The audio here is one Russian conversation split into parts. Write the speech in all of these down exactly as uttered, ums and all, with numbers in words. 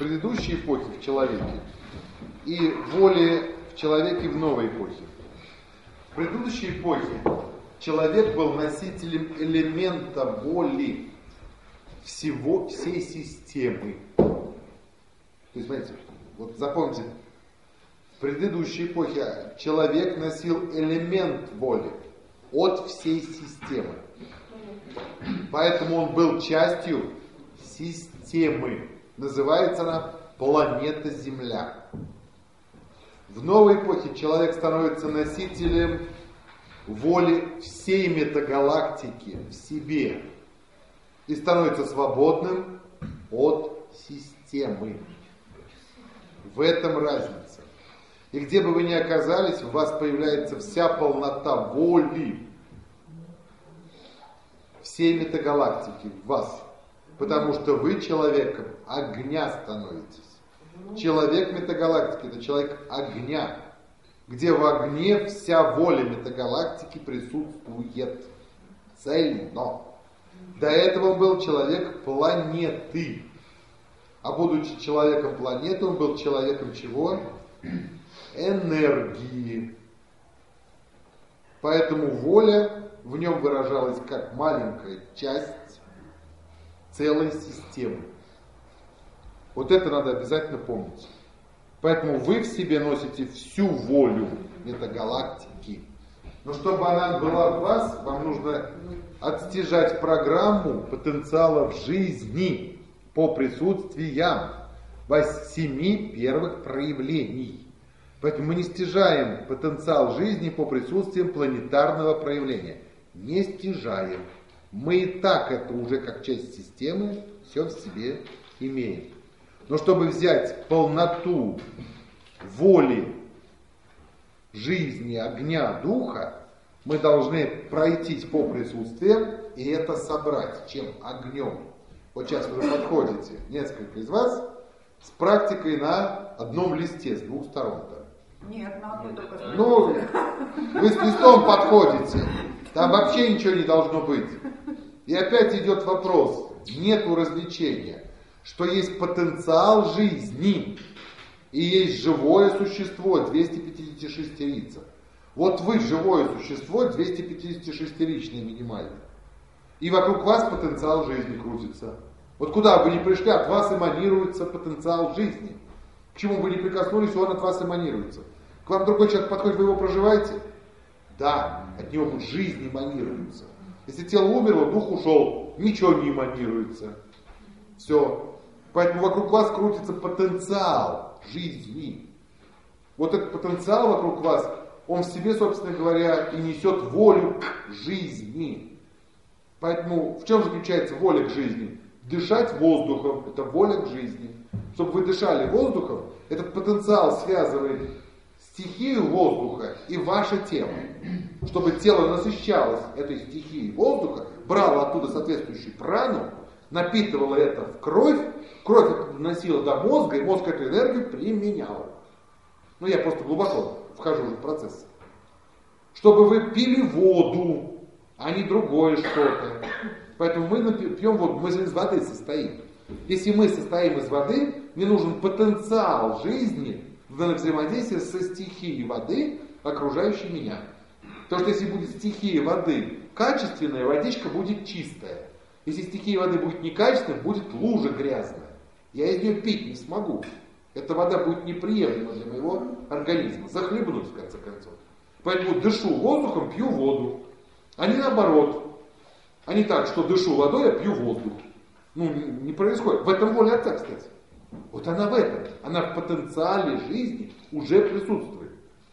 предыдущей эпохи в человеке и воли в человеке в новой эпохе. В предыдущей эпохе человек был носителем элемента воли всего, всей системы. То есть, смотрите, вот запомните, в предыдущей эпохе человек носил элемент воли от всей системы. Поэтому он был частью системы. Называется она планета Земля. В новой эпохе человек становится носителем воли всей метагалактики в себе и становится свободным от системы. В этом разница. И где бы вы ни оказались, у вас появляется вся полнота воли всей метагалактики в вас. Потому что вы человеком огня становитесь. Человек метагалактики — это человек огня, где в огне вся воля метагалактики присутствует цельно. До этого он был человек планеты. А будучи человеком планеты, он был человеком чего? Энергии. Поэтому воля в нем выражалась как маленькая часть целой системы. Вот это надо обязательно помнить. Поэтому вы в себе носите всю волю метагалактики. Но чтобы она была в вас, вам нужно отстежать программу потенциала в жизни по присутствиям семи первых проявлений. Поэтому мы не стяжаем потенциал жизни по присутствиям планетарного проявления. Не стяжаем. Мы и так это уже как часть системы все в себе имеем. Но чтобы взять полноту воли, жизни, огня, духа, мы должны пройтись по присутствиям и это собрать. Чем? Огнем. Вот сейчас вы подходите, несколько из вас, с практикой на одном листе, с двух сторон-то. Нет, на одной только. Ну, вы с листом подходите, там вообще ничего не должно быть. И опять идет вопрос, нету развлечения, что есть потенциал жизни и есть живое существо, двести пятидесятишестиричное. Вот вы живое существо, двести пятидесятишестиричное минимально. И вокруг вас потенциал жизни крутится. Вот куда бы вы ни пришли, от вас эманируется потенциал жизни. К чему бы ни прикоснулись, он от вас эманируется. К вам другой человек подходит, вы его проживаете? Да, от него жизнь эманируется. Если тело умерло, дух ушел, ничего не эманируется. Все. Поэтому вокруг вас крутится потенциал жизни. Вот этот потенциал вокруг вас, он в себе, собственно говоря, и несет волю к жизни. Поэтому в чем заключается воля к жизни? Дышать воздухом – это воля к жизни. Чтобы вы дышали воздухом, этот потенциал связывает стихию воздуха и ваше тело. Чтобы тело насыщалось этой стихией воздуха, брало оттуда соответствующую прану, напитывало это в кровь, кровь это доносила до мозга, и мозг эту энергию применял. Ну, я просто глубоко вхожу уже в процесс. Чтобы вы пили воду, а не другое что-то. Поэтому мы пьем воду, мы же из воды состоим. Если мы состоим из воды, мне нужен потенциал жизни в взаимодействии со стихией воды, окружающей меня. Потому что если будет стихия воды качественная, водичка будет чистая. Если стихия воды будет некачественная, будет лужа грязная. Я из нее пить не смогу. Эта вода будет неприемлема для моего организма. Захлебнусь, в конце концов. Поэтому дышу воздухом, пью воду. А не наоборот. А не так, что дышу водой, а пью воздух. Ну, не происходит. В этом воля Отца, кстати. Вот она в этом. Она в потенциале жизни уже присутствует.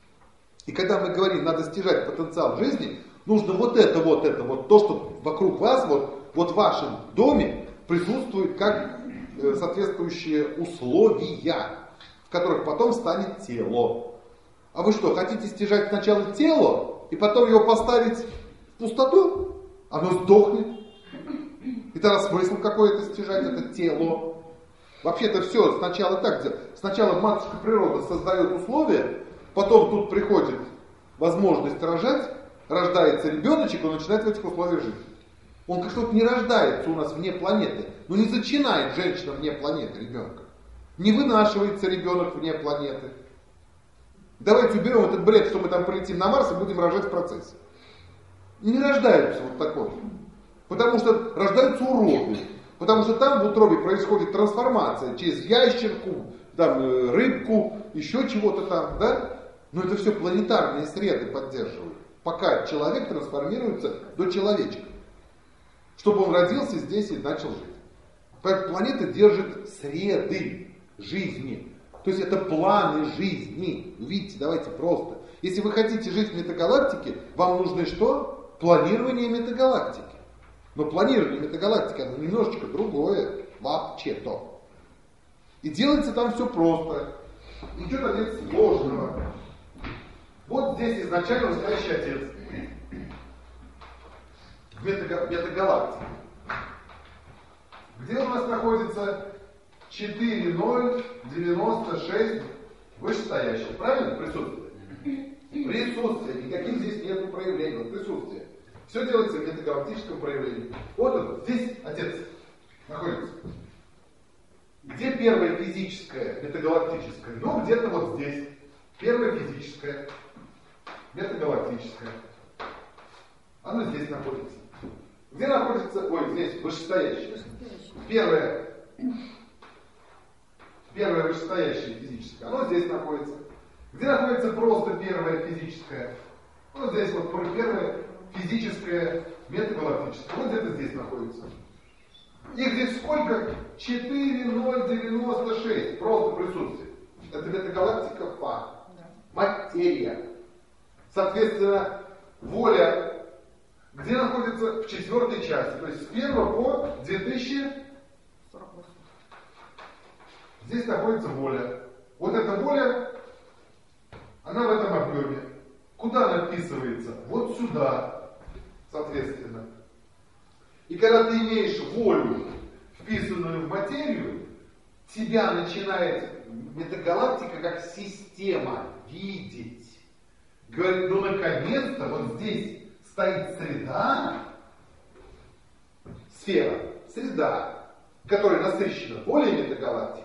И когда мы говорим, надо стяжать потенциал жизни, нужно вот это, вот это, вот то, что вокруг вас, вот, вот в вашем доме присутствует как э, соответствующие условия, в которых потом станет тело. А вы что, хотите стяжать сначала тело, и потом его поставить в пустоту? Оно сдохнет. И тогда смысл какой это стяжать, это тело. Вообще-то все сначала так делать. Сначала матушка природа создает условия, потом тут приходит возможность рожать, рождается ребеночек, он начинает в этих условиях жить. Он как-то не рождается у нас вне планеты. Ну не зачинает женщина вне планеты ребенка. Не вынашивается ребенок вне планеты. Давайте уберем этот бред, что мы там полетим на Марс и будем рожать в процессе. Не рождаются вот такой. Потому что рождаются уроды. Потому что там в утробе происходит трансформация через ящерку, там, рыбку, еще чего-то там, да? Но это все планетарные среды поддерживают. Пока человек трансформируется до человечка. Чтобы он родился здесь и начал жить. Поэтому планета держит среды жизни. То есть это планы жизни. Видите, давайте просто. Если вы хотите жить в метагалактике, вам нужно что? Планирование метагалактики. Но планирование метагалактики, оно немножечко другое. Вообще-то. И делается там все просто. Ничего там нет сложного. Вот здесь изначально настоящий отец. В метагалактике. Где у нас находится четыре ноль девяносто шесть вышестоящее? Правильно? Присутствие. Присутствие. Никаких здесь нет проявлений. Вот присутствие. Все делается в метагалактическом проявлении. Вот он, здесь отец находится. Где первое физическое, метагалактическое? Ну, где-то вот здесь. Первое физическое, метагалактическое. Оно здесь находится. Где находится, ой, здесь вышестоящее. Первое, первое вышестоящее физическое, оно здесь находится. Где находится просто первое физическое? Вот здесь вот первое физическое, метагалактическое. Вот где-то здесь находится. Их здесь сколько? четыре ноль девяносто шесть. Просто присутствие. Это метагалактика фа. Материя. Соответственно, воля где находится в четвертой части. То есть с первого по две тысячи сорок восемь. Здесь находится воля. Вот эта воля, она в этом объеме. Куда она вписывается? Вот сюда, соответственно. И когда ты имеешь волю, вписанную в материю, тебя начинает метагалактика как система видеть. Говорит, ну наконец-то вот здесь стоит среда, сфера, среда, которая насыщена волей метагалактики,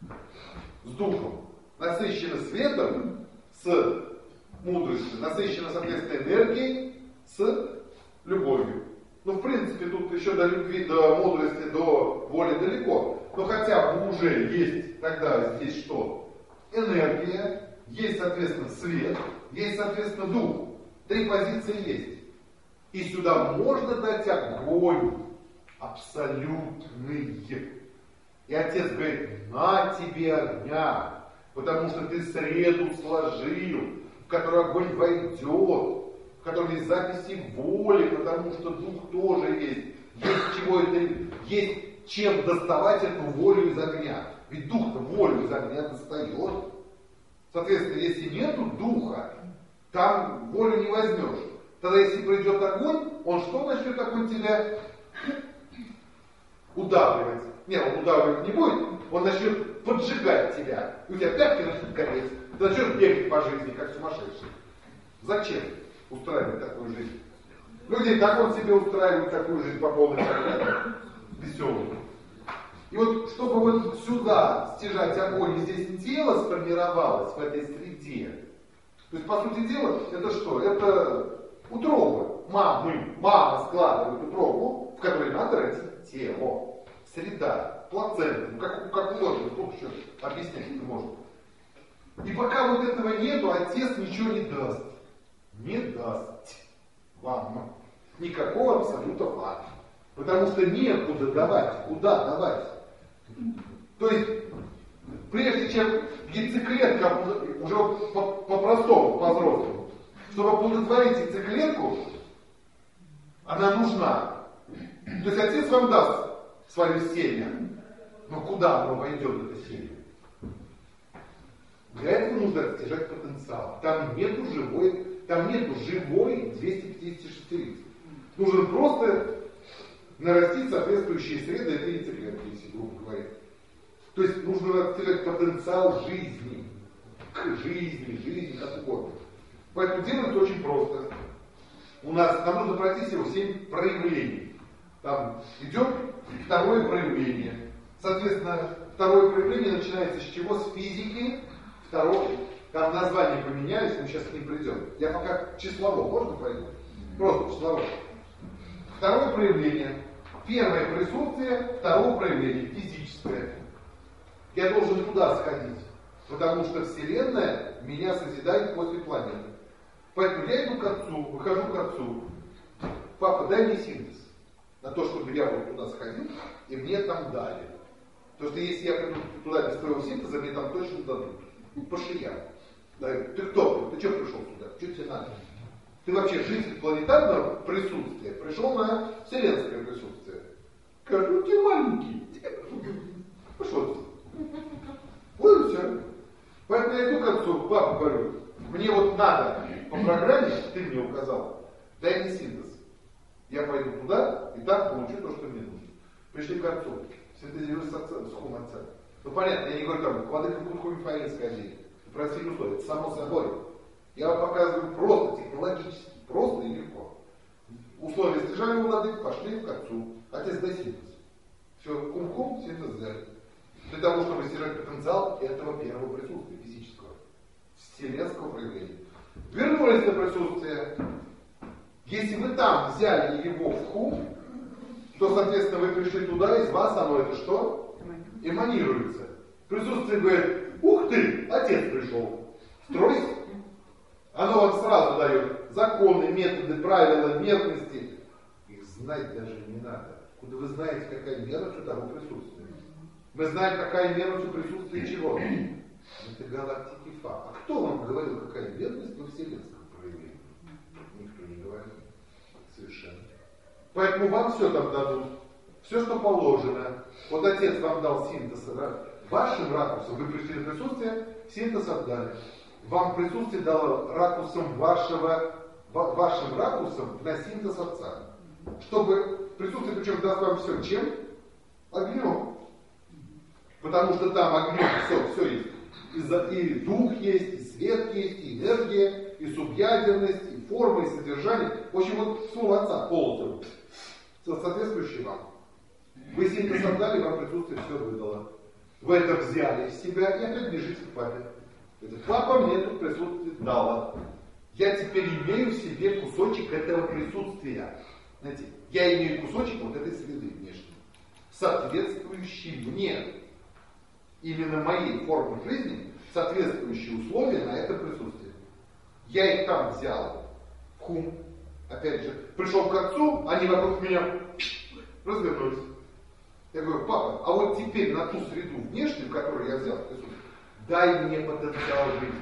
с духом, насыщена светом, с мудростью, насыщена, соответственно, энергией, с любовью. Ну, в принципе, тут еще до любви, до мудрости, до воли далеко. Но хотя бы уже есть тогда здесь что? Энергия, есть, соответственно, свет, есть, соответственно, дух. Три позиции есть. И сюда можно дать огонь абсолютный. И отец говорит, на тебе огня, потому что ты среду сложил, в которую огонь войдет, в котором есть записи воли, потому что дух тоже есть. Есть чего это, есть чем доставать эту волю из огня. Ведь дух-то волю из огня достает. Соответственно, если нету духа, там волю не возьмешь. Тогда если придет огонь, он что начнет огонь тебя удавливать? Нет, он удавливать не будет, он начнет поджигать тебя. И у тебя пятки начнут гореть. Ты начнешь бегать по жизни, как сумасшедший. Зачем устраивать такую жизнь? Люди и так вот себе устраивают такую жизнь по полной программе. Веселую. И вот чтобы вот сюда стяжать огонь, и здесь тело сформировалось в этой среде. То есть, по сути дела, это что? Это утроба. Мамы, мама складывает утробу, в которой надо родить тело. Среда, плацента. Ну, как, как угодно, сколько еще объяснять это можно. И пока вот этого нету, отец ничего не даст. Не даст вам. Никакого абсолюта вам. Потому что некуда давать. Куда давать? То есть, прежде чем яйцеклетка, уже по-простому, по-взрослому, чтобы оплодотворить яйцеклетку, она нужна. То есть отец вам даст свое семя. Но куда оно войдет, это семя? Для этого нужно растяжать потенциал. Там нету живой, там нету живой двести пятидесятишестирицы. Нужно просто нарастить соответствующие среды этой яйцеклетки, если грубо говоря. То есть нужно растяжать потенциал жизни. К жизни, жизни, как угодно. Поэтому делается очень просто. У нас, нам нужно пройти всего семь проявлений. Там идет второе проявление. Соответственно, второе проявление начинается с чего? С физики. Второе, там названия поменялись, мы сейчас к ним придем. Я пока числово, можно пойду? Просто числово. Второе проявление. Первое присутствие, второе проявление физическое. Я должен туда сходить, потому что Вселенная меня созидает после планеты. Поэтому я иду к Отцу, выхожу к Отцу. Папа, дай мне синтез. На то, чтобы я вот туда сходил, и мне там дали. Потому что если я приду туда без твоего синтеза, мне там точно дадут. По шиям. Ты кто? Ты что пришел сюда? Что тебе надо? Ты вообще житель планетарного присутствия пришел на вселенское присутствие. Скажу, ну ты маленький. Пошел ты. Вот и все. Поэтому я иду к Отцу, папа, говорю, мне вот надо по программе, ты мне указал, дай мне синтез. Я пойду туда и так получу то, что мне нужно. Пришли к Отцу, синтезируюсь с отцом, с хум отца. Ну понятно, я не говорю там, владыка Кутху Мифаил сходи. Простите условия, это само собой. Я вам показываю просто, технологически, просто и легко. Условия стяжания владык пошли к Отцу. Отец, дай синтез. Все, кум-кум, синтез взяли. Для того, чтобы стяжать потенциал этого первого присутствия физического, вселенского проявления. Вернулись на присутствие. Если вы там взяли его в хум, то, соответственно, вы пришли туда, из вас оно это что? Эманируется. Присутствие говорит, ух ты, отец пришел. Стройся. Оно вам сразу дает законы, методы, правила, мерности. Их знать даже не надо. Куда вы знаете, какая мерность у того присутствия? Мы знаем, какая мерность у присутствия чего? Это галактики Фа. А кто вам говорил, какая мерность во вселенском проявлении? Никто не говорит. Совершенно. Поэтому вам все там дадут. Все, что положено. Вот отец вам дал синтез, да? Вашим ракурсом, вы пришли на присутствие, синтез отдали. Вам присутствие дало ракурсом вашего, вашим ракурсом на синтез отца. Чтобы присутствие, причем даст вам все, чем? Огнем. Потому что там огнем все, все есть. И, и дух есть, и свет есть, и энергия, и субъядерность, и форма, и содержание. В общем, вот слово отца полностью соответствующее вам. Вы синтез отдали, вам присутствие все выдало. Вы это взяли из себя и опять бежите к папе. Это папа мне тут присутствие дала. Я теперь имею в себе кусочек этого присутствия. Знаете, я имею кусочек вот этой среды внешней, соответствующий мне, именно моей форме жизни, соответствующие условия на это присутствие. Я их там взял в хум, опять же, пришел к Отцу, они вокруг меня развернулись. Я говорю, папа, а вот теперь на ту среду внешнюю, которую я взял, дай мне потенциал жизни.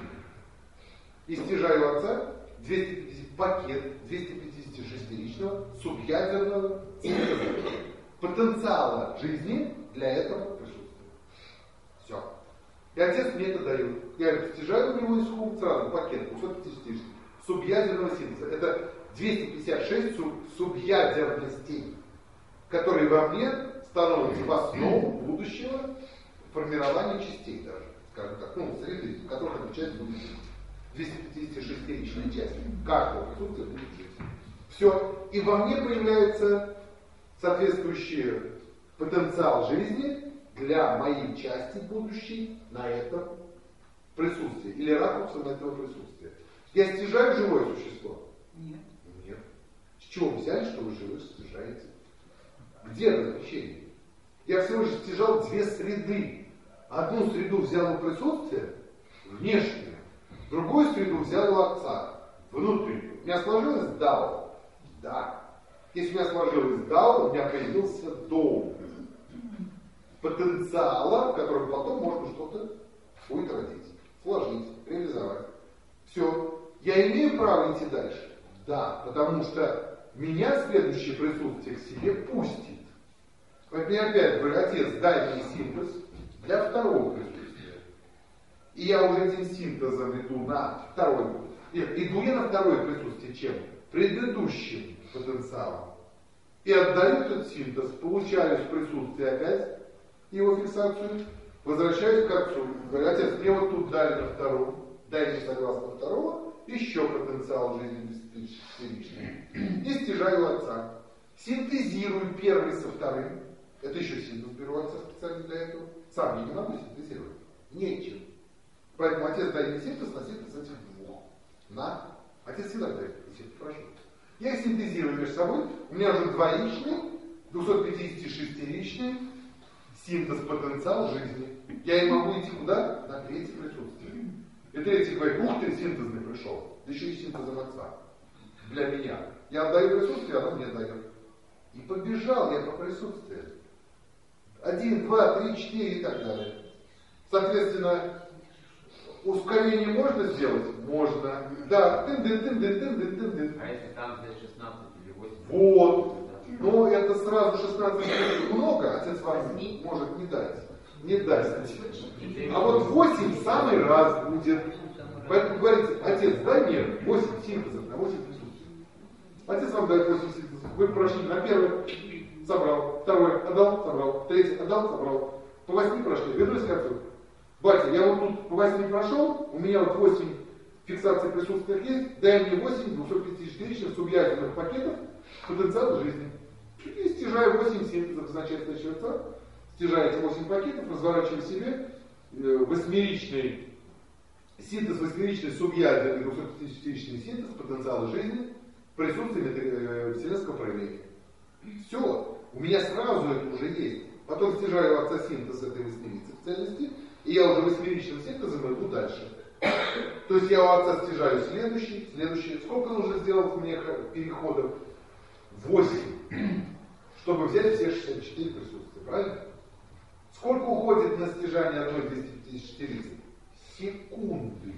И стяжаю Отца двести пятьдесят пакет двести пятидесятишестиричного субъядерного синтеза. Потенциала жизни для этого присутствия. Все. И Отец мне это дает. Я говорю, стяжаю у него из хум сразу пакет двухсот пятидесяти субъядерного синтеза. Это двести пятьдесят шесть суб, субъядерностей, которые во мне становятся в основу будущего формирования частей даже, скажем так, ну, среды, в которых отвечает будущее. двести пятидесятишестиричная часть каждого присутствия будет жить. Все. И во мне появляется соответствующий потенциал жизни для моей части будущей на этом присутствии или ракурсом этого присутствия. Я стяжаю живое существо? Нет. Нет. С чего вы взяли, что вы живое стяжаете? Где различение? Я всего лишь стяжал две среды. Одну среду взял у присутствия, внешнюю, другую среду взял у Отца, внутреннюю. У меня сложилось дао? Да. Если у меня сложилось дао, у меня появился доу. Потенциала, в котором потом можно что-то будет родить, сложить, реализовать. Все. Я имею право идти дальше? Да, потому что меня следующее присутствие к себе пустит. Поэтому я опять говорю, Отец, дай мне синтез для второго присутствия. И я уже этим синтезом иду на второй. Иду я на второе присутствие чем? Предыдущим потенциалом. И отдаю этот синтез, получаю с присутствия опять его фиксацию, возвращаюсь к Отцу. Говорю, Отец, мне вот тут дали на втором, дай мне согласно второго еще потенциал жизни бесчеловечный. И стяжаю Отца. Синтезирую первый со вторым. Это еще синтез беру Отца специально для этого. Сам я не могу синтезировать. Нечем. Поэтому отец дает синтез на синтез этих двух. На. Отец всегда дает синтез. Прошу. Я их синтезирую между собой. У меня уже двоичный, двухсотпятидесятишестиричный синтез потенциал жизни. Я и могу идти куда? На третье присутствие. И третий говорит, ух ты, синтезный пришел. Да еще и синтезом отца. Для меня. Я отдаю присутствие, оно мне дает. И побежал я по присутствию. Один, два, три, четыре и так далее. Соответственно, ускорение можно сделать? Можно. Да. Тын-дын-тын-дын-тын-дын-тын. А если там взять шестнадцать или восемь? Вот. Но это сразу шестнадцать много, отец вам может не дать. Не даст. А вот восемь в самый раз будет. Поэтому говорите, отец, дай мне восемь синтезов, на восемь присутствий. Отец вам дает восемь синтезов. Вы прошли на первый, собрал, второй, отдал, собрал, третий, отдал, собрал. По восьми прошли, вернулись к отцу. Батя, я вот тут по восьми прошел, у меня вот восемь фиксаций присутствия есть, дай мне восемь двухсотпятидесятичных субъятельных пакетов потенциала жизни. И стяжаю восемь синтезов, значит, следующего отца. Стяжаете восемь пакетов, разворачиваем себе восьмеричный синтез, восьмеричный субъядерный двухсотпятидесятичный синтез потенциала жизни в присутствии вселенского проявления. Все, у меня сразу это уже есть. Потом стяжаю отца синтез этой восьмерицы в цельности, и я уже восьмеричным синтезом иду дальше. То есть я у отца стяжаю следующий, следующий. Сколько нужно сделать мне переходов? восемь. Чтобы взять все шестьдесят четыре присутствия, правильно? Сколько уходит на стяжание одной двести пятьдесят четыре? Секунды.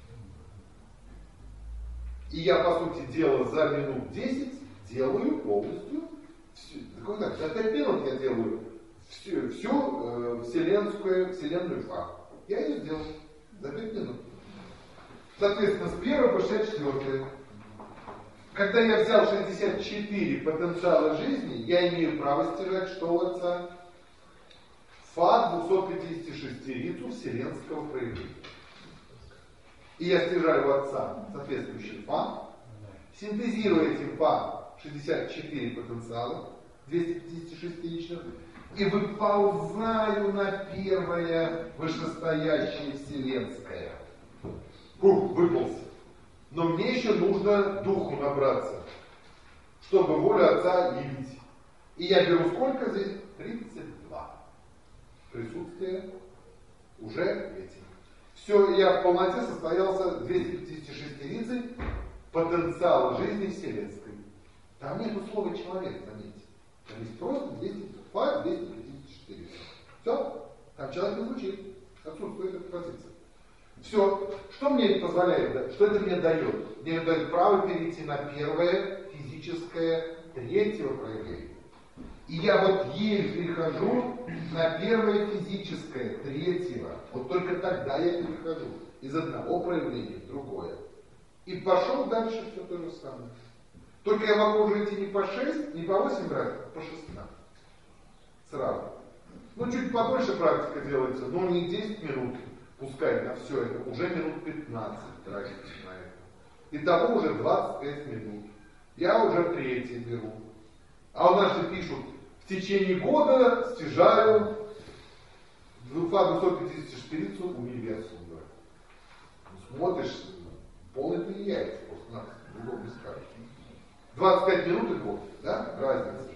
И я, по сути дела, за минут десять делаю полностью всю, за пять минут я делаю всю, всю э, вселенскую, вселенную факт. Я ее сделал за пять минут. Соответственно, с первого по шестьдесят четыре. Когда я взял шестьдесят четыре потенциала жизни, я имею право стяжать что у отца? Фа двухсотпятидесятишестирицу вселенского проявления. И я стяжаю у отца соответствующий фа, синтезирую этим фа шестьдесят четыре потенциала, двухсотпятидесятишестиричных, и выползаю на первое вышестоящее вселенское. Фух, выполз. Но мне еще нужно духу набраться, чтобы волю отца явить. И я беру сколько здесь? тридцать два. Присутствие уже этим. Все, я в полноте состоялся двухсотпятидесятишестирицей потенциал жизни вселенской. Там нету слова человек, заметьте. Там есть просто двести пятьдесят четыре. Все, там человек не звучит. Отсутствует эта позиция. Все. Что мне это позволяет? Что это мне дает? Мне дает право перейти на первое физическое третьего проявления. И я вот еле перехожу на первое физическое третьего. Вот только тогда я перехожу из одного проявления в другое. И пошел дальше все то же самое. Только я могу уже идти не по шесть, не по восемь раз, а по шестнадцать. Сразу. Ну, чуть подольше практика делается, но не десять минут. Пускай на все это, уже минут пятнадцать тратить на это. Итого уже двадцать пять минут. Я уже третий беру. А у нас же пишут, в течение года стяжаю двухсотпятидесятишестирицу универсума. Смотришь, полный влияет просто на другом не скажешь. двадцать пять минут и год, да? Разница.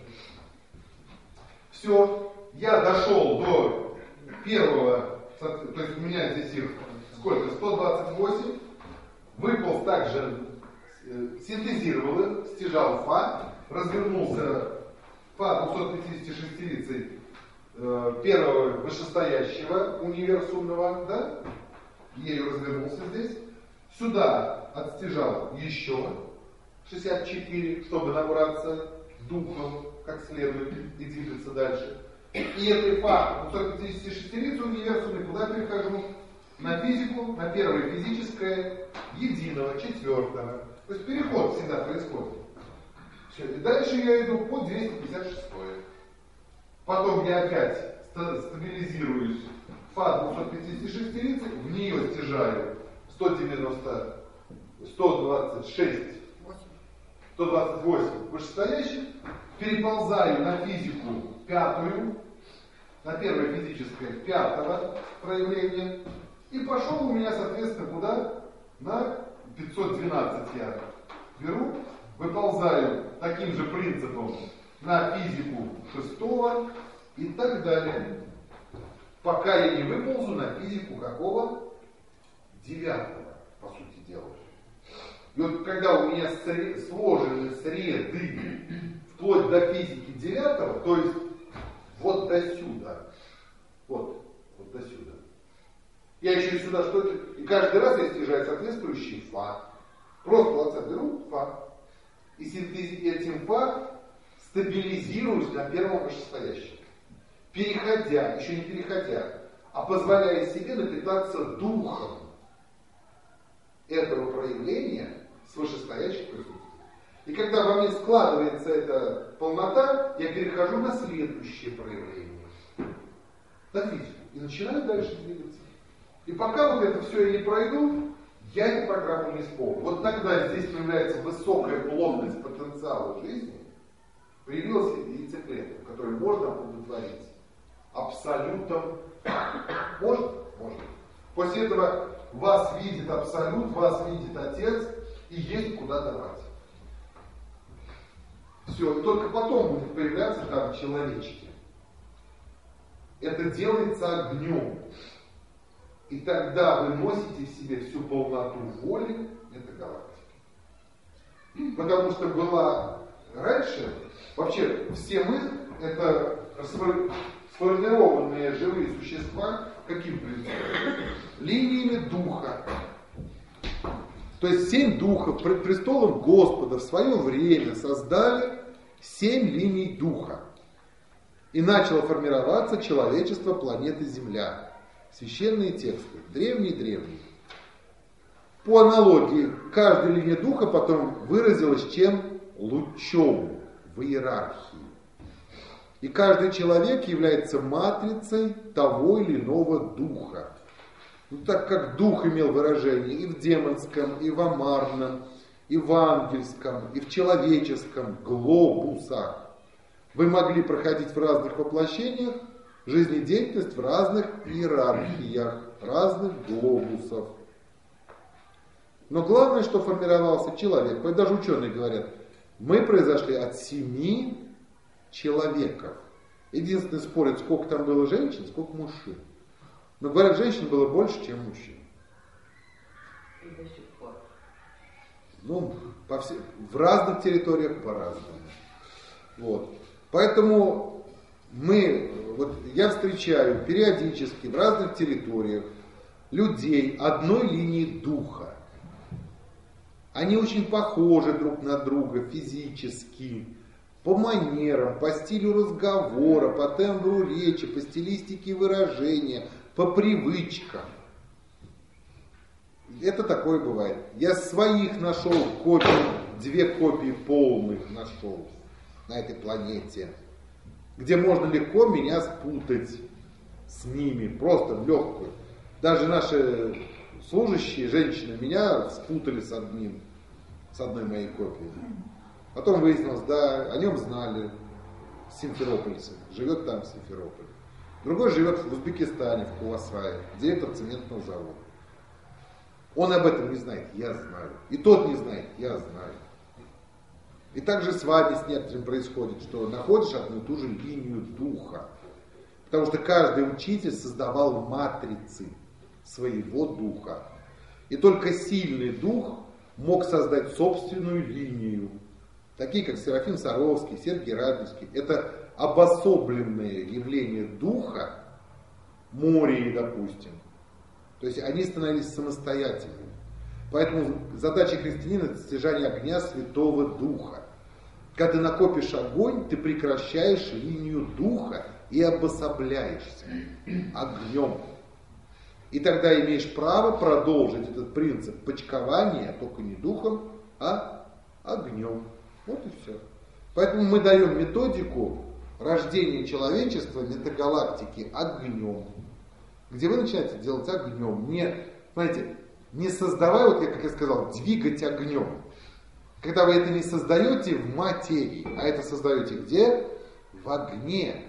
Все, я дошел до первого. То есть у меня здесь их сколько? сто двадцать восемь. Выполз также, э, синтезировал их, стяжал фа, развернулся фа двухсотпятидесятишестирицей э, первого вышестоящего универсумного, да? Ею развернулся здесь. Сюда отстяжал еще шестьдесят четыре, чтобы набраться духом как следует и двигаться дальше. И этой фа двухсотпятидесятишестирицу универсуме куда перехожу? На физику, на первое физическое, единого, четвертого. То есть переход всегда происходит. Все. И дальше я иду по двести пятьдесят шестое. Потом я опять стабилизируюсь фа двухсотпятидесятишестирицей, в нее стяжаю сто девяносто, сто двадцать шесть, сто двадцать восемь вышестоящих, переползаю на физику пятую, на первое физическое пятого проявления. И пошел у меня, соответственно, куда? На пятьсот двенадцать я беру, выползаю таким же принципом на физику шестого и так далее. Пока я не выползу на физику какого? Девятого, по сути дела. И вот когда у меня сложены среды вплоть до физики девятого, то есть вот до сюда, вот, вот до сюда. Я еще сюда что-то, и каждый раз я снижаю соответствующий фа. Просто отца беру фа. И этим фа стабилизируюсь на первом вышестоящем. Переходя, еще не переходя, а позволяя себе напитаться духом этого проявления с вышестоящих присутствий. И когда во мне складывается эта полнота, я перехожу на следующее проявление. На физику. И начинаю дальше двигаться. И пока вот это все я не пройду, я эту программу не исполню. Вот тогда здесь появляется высокая плотность потенциала жизни, появилась яйцеклетка, которую можно оплодотворить абсолютом. Можно? Можно. После этого вас видит абсолют, вас видит Отец, и есть куда давать. Все, и только потом будут появляться там человечки. Это делается огнем. И тогда вы носите в себе всю полноту воли этой галактики. Потому что была раньше, вообще все мы, это сформированные живые существа, каким принципом? Линиями духа. То есть семь духов пред престолом Господа в свое время создали семь линий духа. И начало формироваться человечество планеты Земля. Священные тексты, древние-древние. По аналогии, каждая линия духа потом выразилась чем? Лучом в иерархии. И каждый человек является матрицей того или иного духа. Ну, так как дух имел выражение и в демонском, и в амарном, и в ангельском, и в человеческом глобусах. Вы могли проходить в разных воплощениях жизнедеятельность в разных иерархиях, разных глобусов. Но главное, что формировался человек. Поэтому даже ученые говорят, мы произошли от семи человеков. Единственное, спорят, сколько там было женщин, сколько мужчин. Но говорят, женщин было больше, чем мужчин. И до сих пор. Ну, по все, в разных территориях по-разному. Вот. Поэтому мы, вот я встречаю периодически в разных территориях людей одной линии духа. Они очень похожи друг на друга физически, по манерам, по стилю разговора, по тембру речи, по стилистике выражения, по привычкам. Это такое бывает. Я своих нашел копий, две копии полных нашел на этой планете, где можно легко меня спутать с ними, просто в легкую. Даже наши служащие, женщины, меня спутали с одним, с одной моей копией. Потом выяснилось, да, о нем знали, симферопольцы, живет там в Симферополе. Другой живет в Узбекистане, в Кувасае, директор цементного завода. Он об этом не знает, я знаю. И тот не знает, я знаю. И также с вами с некоторым происходит, что находишь одну и ту же линию духа. Потому что каждый учитель создавал матрицы своего духа. И только сильный дух мог создать собственную линию. Такие, как Серафим Саровский, Сергий Радонежский. Это обособленное явление духа, Мории, допустим. То есть они становились самостоятельными. Поэтому задача христианина – это достижение огня Святого Духа. Когда ты накопишь огонь, ты прекращаешь линию духа и обособляешься огнем. И тогда имеешь право продолжить этот принцип почкования, только не духом, а огнем. Вот и все. Поэтому мы даем методику рождения человечества, метагалактики огнем. Где вы начинаете делать огнем. Не, знаете, не создавая, вот я, как я сказал, двигать огнем. Когда вы это не создаете в материи, а это создаете где? В огне. Вы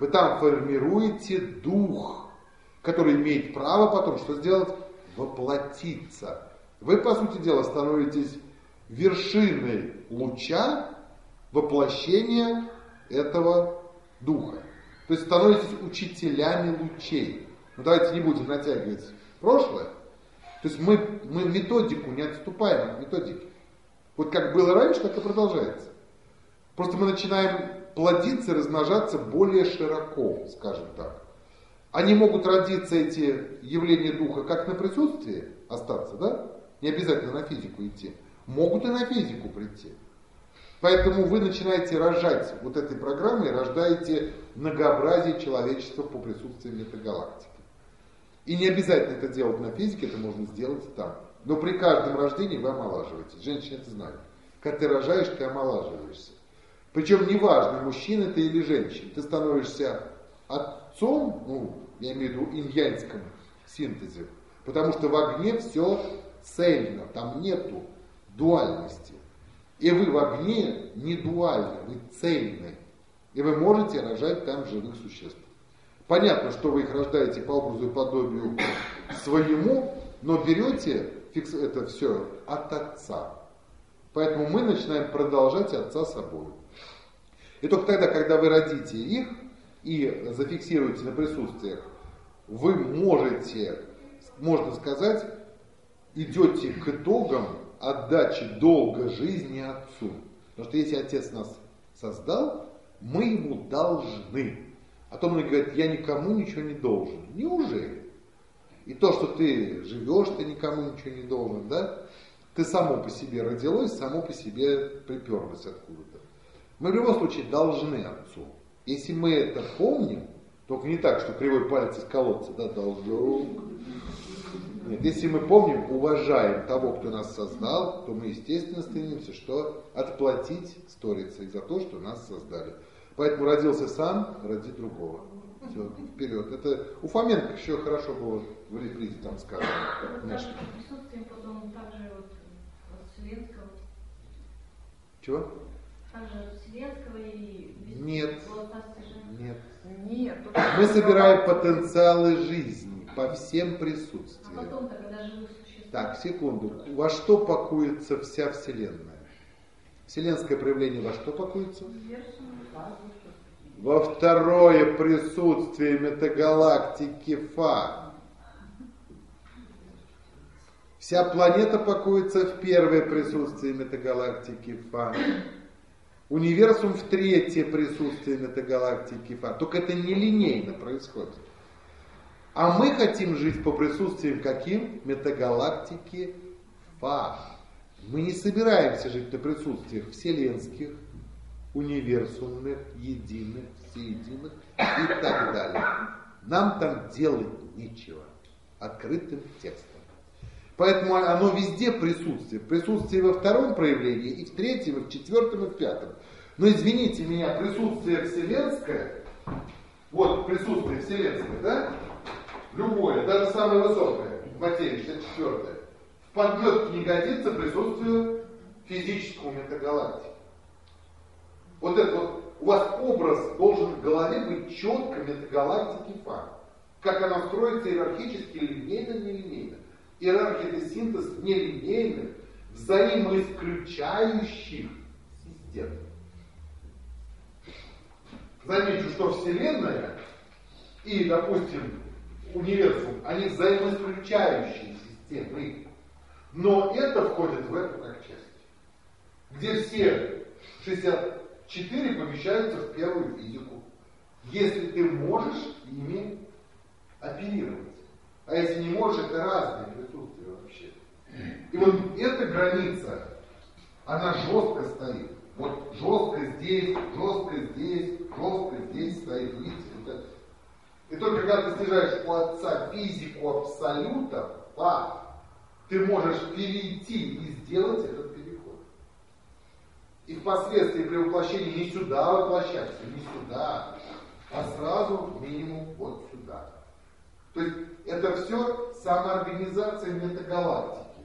Вы там формируете дух, который имеет право потом что сделать? Воплотиться. Вы, по сути дела, становитесь вершиной луча воплощения этого духа. То есть становитесь учителями лучей. Ну давайте не будем натягивать прошлое. То есть мы, мы методику не отступаем от методики. Вот как было раньше, так и продолжается. Просто мы начинаем плодиться и размножаться более широко, скажем так. Они могут родиться, эти явления духа, как на присутствии остаться, да? Не обязательно на физику идти. Могут и на физику прийти. Поэтому вы начинаете рожать вот этой программой, рождаете многообразие человечества по присутствию метагалактики. И не обязательно это делать на физике, это можно сделать там. Но при каждом рождении вы омолаживаетесь. Женщины это знают. Когда ты рожаешь, ты омолаживаешься. Причем неважно, мужчина ты или женщина. Ты становишься отцом, ну, я имею в виду инь-яньском синтезе, потому что в огне все цельно, там нету дуальности. И вы в огне не дуальны, вы цельны. И вы можете рожать там живых существ. Понятно, что вы их рождаете по образу и подобию своему, но берете это все от Отца. Поэтому мы начинаем продолжать Отца собой. И только тогда, когда вы родите их и зафиксируете на присутствиях, вы можете, можно сказать, идете к итогам отдачи долга жизни Отцу. Потому что если Отец нас создал, мы Ему должны. А то многие говорят, я никому ничего не должен. Неужели? И то, что ты живешь, ты никому ничего не должен, да? Ты само по себе родилось, само по себе приперлось откуда-то. Мы в любом случае должны Отцу. Если мы это помним, только не так, что кривой палец из колодца, да, должок. Нет, если мы помним, уважаем того, кто нас создал, то мы, естественно, стремимся, что отплатить сторицей за то, что нас создали. Поэтому родился сам, роди другого. Все, вперед. Это у Фоменко еще хорошо было в репризе там сказано. Присутствием потом также вот от Вселенского. Чего? Также от Вселенского и... Нет. Нет. Нет. Мы собираем потенциалы жизни по всем присутствиям. А потом-то, когда живых существ... Так, секунду. Во что пакуется вся Вселенная? Вселенское проявление во что пакуется? Во второе присутствие метагалактики Фа. Вся планета пакуется в первое присутствие метагалактики Фа. Универсум в третье присутствие метагалактики Фа. Только это нелинейно происходит. А мы хотим жить по присутствиям каким? Метагалактики Фа. Мы не собираемся жить на присутствиях вселенских, универсумных, единых, всеединых и так далее. Нам там делать нечего. Открытым текстом. Поэтому оно везде присутствие. Присутствие во втором проявлении, и в третьем, и в четвертом, и в пятом. Но извините меня, присутствие вселенское, вот присутствие вселенское, да? Любое, даже самое высокое, в материи, шестьдесят четвёртое, в подметке не годится присутствию физическому метагалактики. Вот это вот, у вас образ должен в голове быть четко метагалактики Фа. Как она строится иерархически, линейно, нелинейно. Иерархия — это синтез нелинейных, взаимоисключающих систем. Замечу, что Вселенная и, допустим, универсум, они взаимоисключающие системы. Но это входит в эту как часть. Где все шестьдесят четыре помещаются в первую физику. Если ты можешь ими оперировать. А если не можешь, это разные присутствия вообще. И вот эта граница, она жестко стоит. Вот жестко здесь, жестко здесь, жестко здесь стоит. Видите, вот это. И только когда ты снижаешь у Отца физику абсолюта, а, ты можешь перейти и сделать этот переход. И впоследствии при воплощении не сюда воплощаться, не сюда, а сразу минимум вот сюда. То есть это все самоорганизация метагалактики.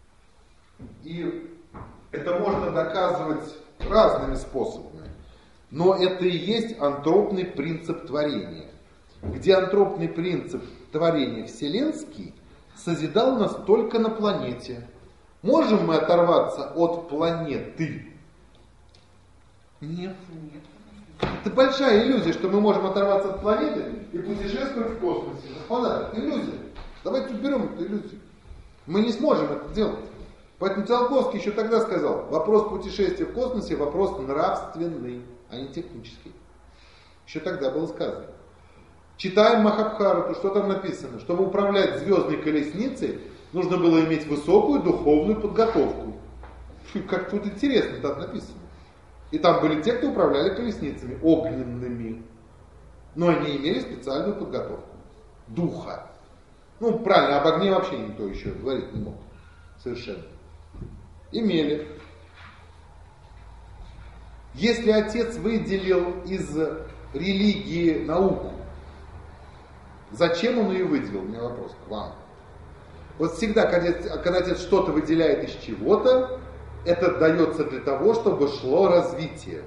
И это можно доказывать разными способами. Но это и есть антропный принцип творения. Где антропный принцип творения вселенский созидал нас только на планете. Можем мы оторваться от планеты? Нет. Это большая иллюзия, что мы можем оторваться от планеты и путешествовать в космосе. Господа, это иллюзия. Давайте уберем эту иллюзию. Мы не сможем это сделать. Поэтому Циолковский еще тогда сказал, вопрос путешествия в космосе вопрос нравственный, а не технический. Еще тогда было сказано. Читаем Махабхарату, что там написано? Чтобы управлять звездной колесницей, нужно было иметь высокую духовную подготовку. Как тут интересно так написано. И там были те, кто управляли колесницами огненными. Но они имели специальную подготовку. Духа. Ну, правильно, об огне вообще никто еще говорить не мог. Совершенно. Имели. Если отец выделил из религии науку, зачем он ее выделил? У меня вопрос к вам. Вот всегда, когда, когда отец что-то выделяет из чего-то, это дается для того, чтобы шло развитие.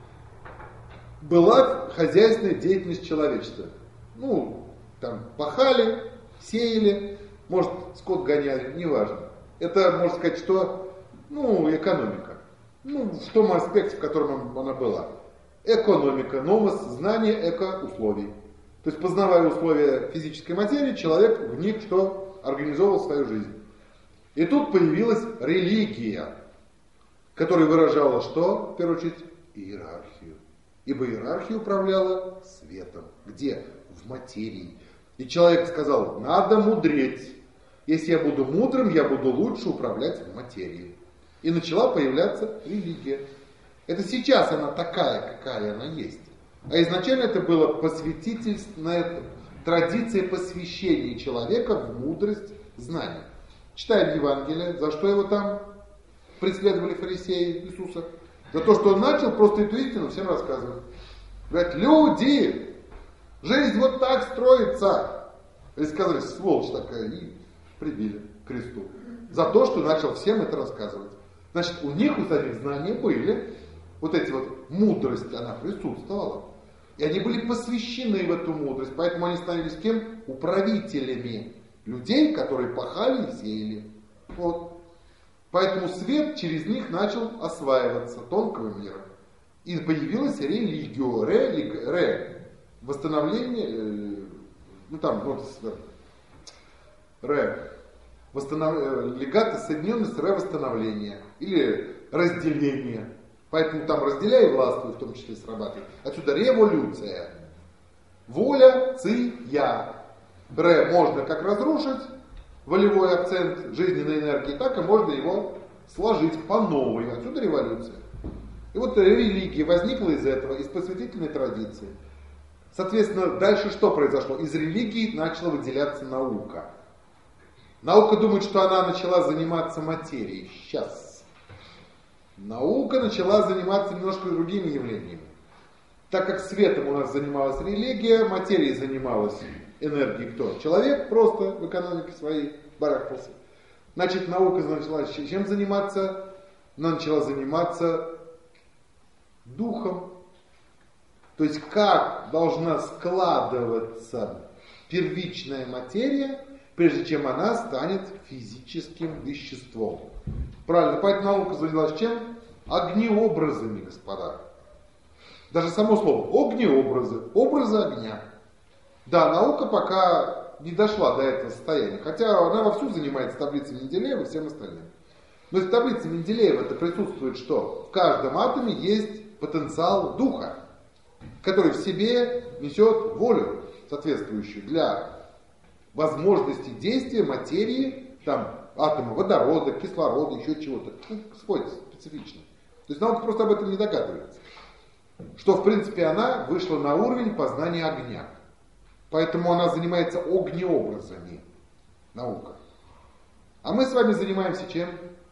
Была хозяйственная деятельность человечества. Ну, там пахали, сеяли, может, скот гоняли, неважно. Это, можно сказать, что, ну, экономика. Ну, в том аспекте, в котором она была. Экономика, номос, знание эко-условий. То есть, познавая условия физической материи, человек в них что? Организовывал свою жизнь. И тут появилась религия, которая выражала что? В первую очередь, иерархию. Ибо иерархия управляла светом. Где? В материи. И человек сказал, надо мудреть. Если я буду мудрым, я буду лучше управлять в материи. И начала появляться религия. Это сейчас она такая, какая она есть. А изначально это было посвятительственная традиция посвящения человека в мудрость знания. Читаем Евангелие, за что его там преследовали фарисеи Иисуса? За то, что он начал просто эту истину всем рассказывать. Говорят, люди, жизнь вот так строится. И сказали, сволочь такая, и прибили к кресту. За то, что начал всем это рассказывать. Значит, у них, у самих знания были, вот эти вот, мудрость, она присутствовала. И они были посвящены в эту мудрость, поэтому они становились кем? Управителями людей, которые пахали и сеяли. Вот. Поэтому свет через них начал осваиваться, тонкого мира. И появилась религия, ре, ре, восстановление, э, ну там, вот, ре, восстанов... легато соединенный с ре восстановление, или разделение. Поэтому там разделяй и властвуй, в том числе срабатывает. Отсюда революция. Воля, ци, я. Ре можно как разрушить, волевой акцент жизненной энергии, так и можно его сложить по новой. Отсюда революция. И вот религия возникла из этого, из посвятительной традиции. Соответственно, дальше что произошло? Из религии начала выделяться наука. Наука думает, что она начала заниматься материей. Сейчас. Наука начала заниматься немножко другими явлениями. Так как светом у нас занималась религия, материей занималась энергией кто? Человек просто в экономике своей барахтался. Значит, наука начала чем заниматься? Она начала заниматься духом. То есть, как должна складываться первичная материя, прежде чем она станет физическим веществом. Правильно, поэтому наука занялась чем? Огнеобразами, господа. Даже само слово огнеобразы, образы огня. Да, наука пока не дошла до этого состояния, хотя она вовсю занимается таблицей Менделеева и всем остальным. Но в таблице Менделеева это присутствует что? В каждом атоме есть потенциал духа, который в себе несет волю соответствующую для возможности действия материи, там, атома водорода, кислорода, еще чего-то. Ну, свой специфично. То есть наука просто об этом не догадывается. Что, в принципе, она вышла на уровень познания огня. Поэтому она занимается огнеобразами. Наука. А мы с вами занимаемся чем?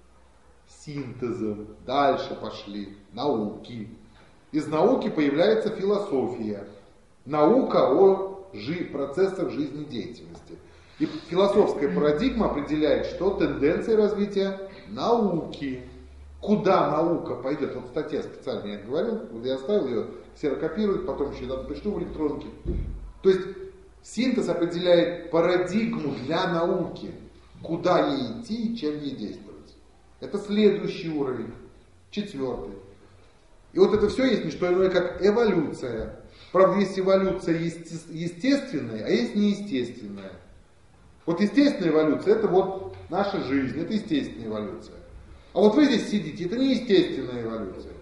Синтезом. Дальше пошли. Науки. Из науки появляется философия. Наука о жи- процессах жизнедеятельности. И философская парадигма определяет, что тенденция развития науки. Куда наука пойдет? Вот статья специально я говорил, вот я оставил ее ксерокопирует, потом еще надо пришлю в электронке. То есть синтез определяет парадигму для науки, куда ей идти и чем ей действовать. Это следующий уровень, четвертый. И вот это все есть не что иное, как эволюция. Правда, есть эволюция естественная, а есть неестественная. Вот естественная эволюция, это вот наша жизнь, это естественная эволюция. А вот вы здесь сидите, это неестественная эволюция.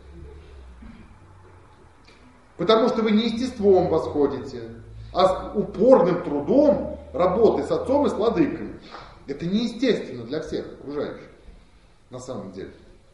Потому что вы не естеством восходите, а с упорным трудом работы с отцом и с владыкой. Это неестественно для всех окружающих, на самом деле.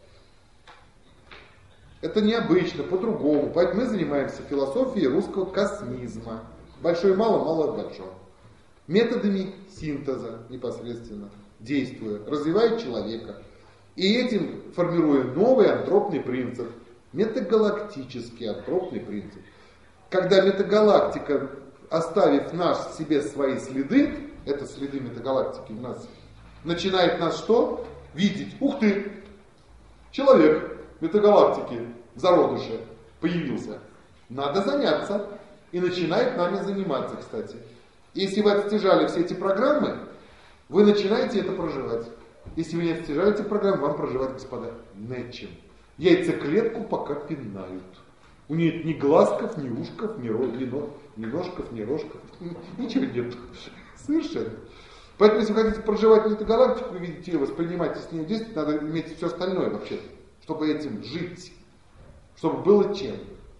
Это необычно, по-другому. Поэтому мы занимаемся философией русского космизма. Большое мало, малое большое. Методами синтеза непосредственно, действуя, развивая человека. И этим формируя новый антропный принцип. Метагалактический антропный принцип. Когда метагалактика, оставив нас себе свои следы, это следы метагалактики в нас, начинает нас что? Видеть. Ух ты! Человек метагалактики в зародыше появился. Надо заняться. И начинает нами заниматься, кстати. Если вы отстежали все эти программы, вы начинаете это проживать. Если вы не отстежали эти программы, вам проживать, господа, нечем. Яйцеклетку пока пинают. У нее нет ни глазков, ни ушков, ни, ро, ни, но, ни ножков, ни рожков. Ничего нет. Совершенно. Поэтому, если вы хотите проживать метагалактику, видеть ее, воспринимать и с ней действовать, надо иметь все остальное вообще, чтобы этим жить. Чтобы было чем.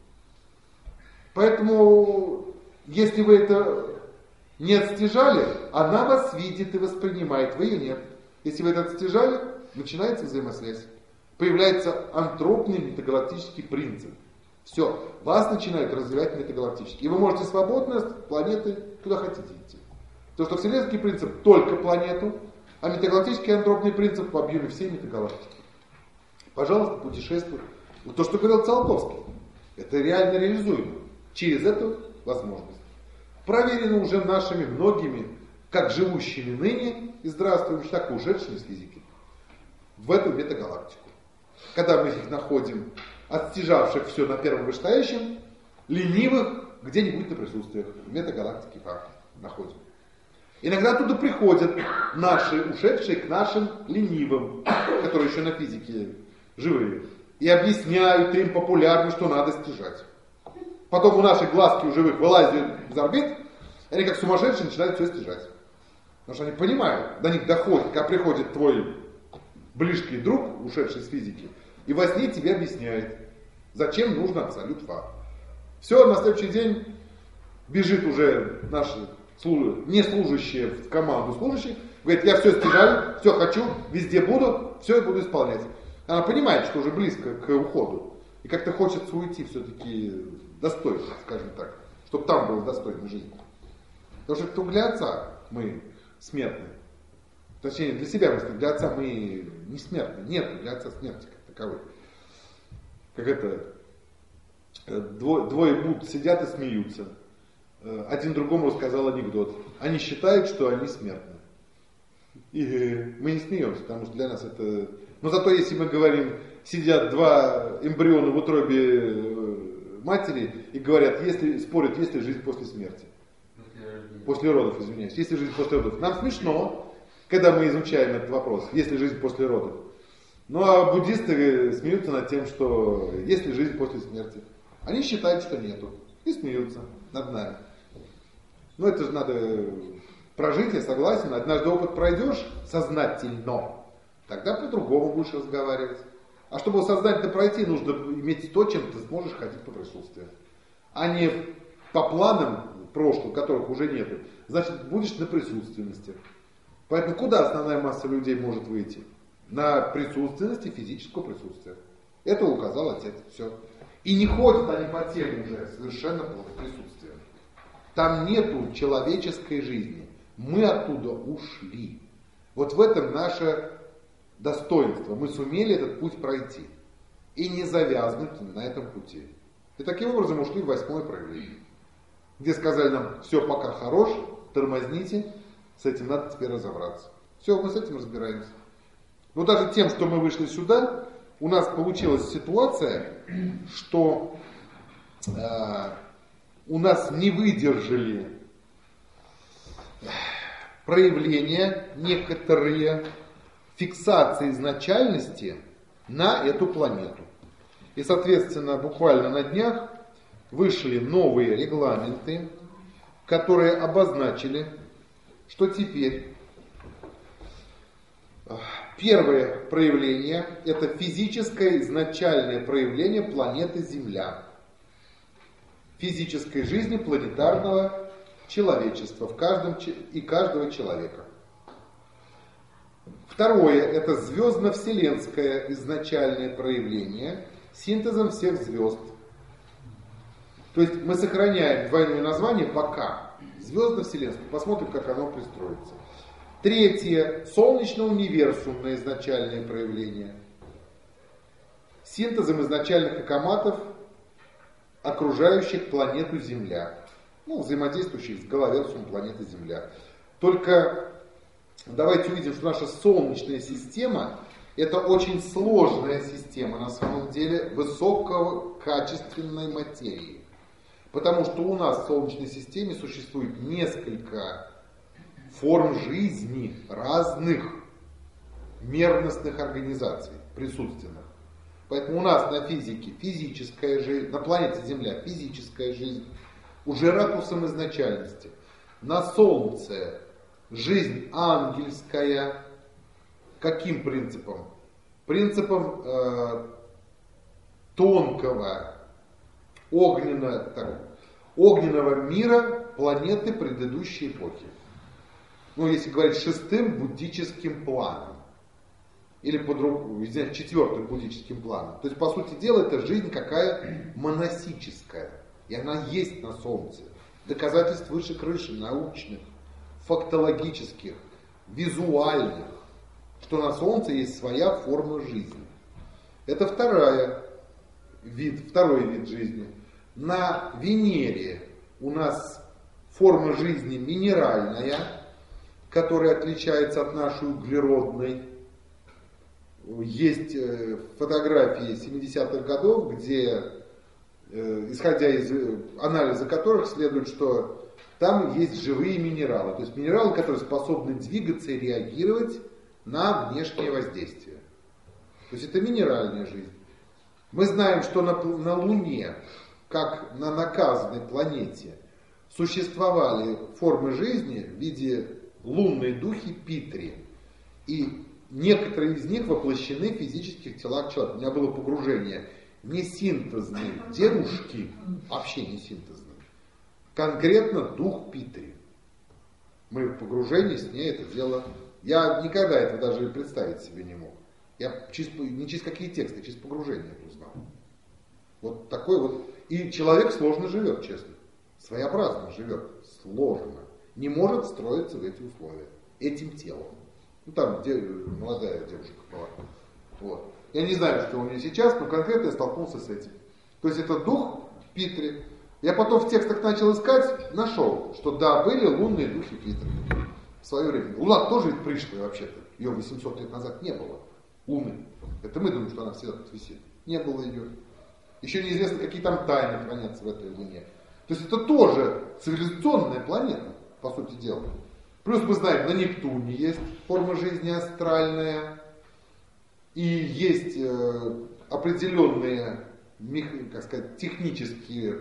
Поэтому, если вы это не отстежали, она вас видит и воспринимает, вы ее нет. Если вы это отстежали, начинается взаимосвязь. Появляется антропный метагалактический принцип. Все, вас начинают развивать метагалактически. И вы можете свободно с планеты куда хотите идти. Потому что вселенский принцип только планету, а метагалактический антропный принцип в объеме всей метагалактики. Пожалуйста, путешествуй. Вот то, что говорил Циолковский, это реально реализуемо. Через эту возможность. Проверено уже нашими многими, как живущими ныне и здравствующими, так и ушедшими из физики, в эту метагалактику. Когда мы их находим, отстежавших все на первом вышестоящем, ленивых где-нибудь на присутствиях, в метагалактике находим. Иногда оттуда приходят наши, ушедшие к нашим ленивым, которые еще на физике живые, и объясняют им популярно, что надо стяжать. Потом у наших глазки у живых вылазят из орбит, и они как сумасшедшие начинают все стяжать. Потому что они понимают, до них доходит, когда приходит твой близкий друг, ушедший из физики, и во сне тебе объясняет, зачем нужно абсолют факт. Все, на следующий день бежит уже наши не служащие в команду служащих, говорит, я все стяжаю, все хочу, везде буду, все буду исполнять. Она понимает, что уже близко к уходу. И как-то хочется уйти все-таки достойно, скажем так, чтобы там было достойно жизнь. Потому что для отца мы смертны. Точнее, для себя мы для отца мы не смертны. Нет для отца смерти как таковой. Как это, двое, двое будут сидят и смеются. Один другому рассказал анекдот. Они считают, что они смертны. И мы не смеемся, потому что для нас это... Но зато если мы говорим, сидят два эмбриона в утробе матери и говорят, если спорят, есть ли жизнь после смерти. После родов, извиняюсь. Есть ли жизнь после родов. Нам смешно, когда мы изучаем этот вопрос, есть ли жизнь после родов. Ну а буддисты смеются над тем, что есть ли жизнь после смерти. Они считают, что нету. И смеются над нами. Но это же надо прожить, я согласен. Однажды опыт пройдешь сознательно, тогда по-другому будешь разговаривать. А чтобы сознательно пройти, нужно иметь то, чем ты сможешь ходить по присутствию. А не по планам прошлого, которых уже нету. Значит, будешь на присутственности. Поэтому куда основная масса людей может выйти? На присутственности физического присутствия. Это указал отец. Все. И не ходят они по телу уже совершенно по присутствию. Там нету человеческой жизни. Мы оттуда ушли. Вот в этом наше достоинство. Мы сумели этот путь пройти. И не завязнуть на этом пути. И таким образом ушли в восьмое проявление. Где сказали нам, все пока хорош, тормозните, с этим надо теперь разобраться. Все, мы с этим разбираемся. Но даже тем, что мы вышли сюда, у нас получилась ситуация, что э, у нас не выдержали проявления некоторые фиксации изначальности на эту планету. И, соответственно, буквально на днях вышли новые регламенты, которые обозначили, что теперь первое проявление – это физическое изначальное проявление планеты Земля, физической жизни планетарного человечества в каждом, и каждого человека. Второе – это звездно-вселенское изначальное проявление синтезом всех звезд. То есть мы сохраняем двойное название пока. Звездно-вселенское. Посмотрим, как оно пристроится. Третье – солнечно-универсумное изначальное проявление. Синтезом изначальных аккоматов, окружающих планету Земля. Ну, взаимодействующих с головерсумом планеты Земля. Только давайте увидим, что наша Солнечная система – это очень сложная система, на самом деле, высококачественной материи. Потому что у нас в Солнечной системе существует несколько форм жизни разных мерностных организаций, присутственных. Поэтому у нас на физике физическая жизнь, на планете Земля физическая жизнь, уже ракурсом изначальности. На Солнце жизнь ангельская. Каким принципом? Принципом э, тонкого огненного, так, огненного мира планеты предыдущей эпохи. Ну, если говорить шестым буддическим планом. Или по-другому, извиняюсь, четвертым буддическим планом. То есть, по сути дела, это жизнь какая монасическая. И она есть на Солнце. Доказательств выше крыши, научных, фактологических, визуальных, что на Солнце есть своя форма жизни. Это вторая вид, второй вид жизни. На Венере у нас форма жизни минеральная, которая отличается от нашей углеродной. Есть фотографии семидесятых годов, где, исходя из анализа которых, следует, что там есть живые минералы. То есть минералы, которые способны двигаться и реагировать на внешнее воздействие. То есть это минеральная жизнь. Мы знаем, что на, на Луне, как на наказанной планете, существовали формы жизни в виде лунной духи Питри. И некоторые из них воплощены в физических телах человека. У меня было погружение не синтезной дедушки, вообще не синтезной, конкретно дух Питри. Мы в погружении с ней это дело... Я никогда это даже представить себе не мог. Я через, не через какие тексты, через погружение это узнал. Вот такой вот... И человек сложно живет, честно. Своеобразно живет. Сложно. Не может строиться в эти условия. Этим телом. Ну там где, молодая девушка была. Вот. Я не знаю, что у нее сейчас, но конкретно я столкнулся с этим. То есть это дух Питри. Я потом в текстах начал искать, нашел, что да, были лунные духи Питри. В свое время. Луна тоже ведь пришлая вообще-то. Ее восемьсот лет назад не было. Луны. Это мы думаем, что она всегда тут висит. Не было ее. Еще неизвестно, какие там тайны хранятся в этой Луне. То есть это тоже цивилизационная планета, по сути дела. Плюс мы знаем, на Нептуне есть форма жизни астральная. И есть э, определенные, как сказать, технические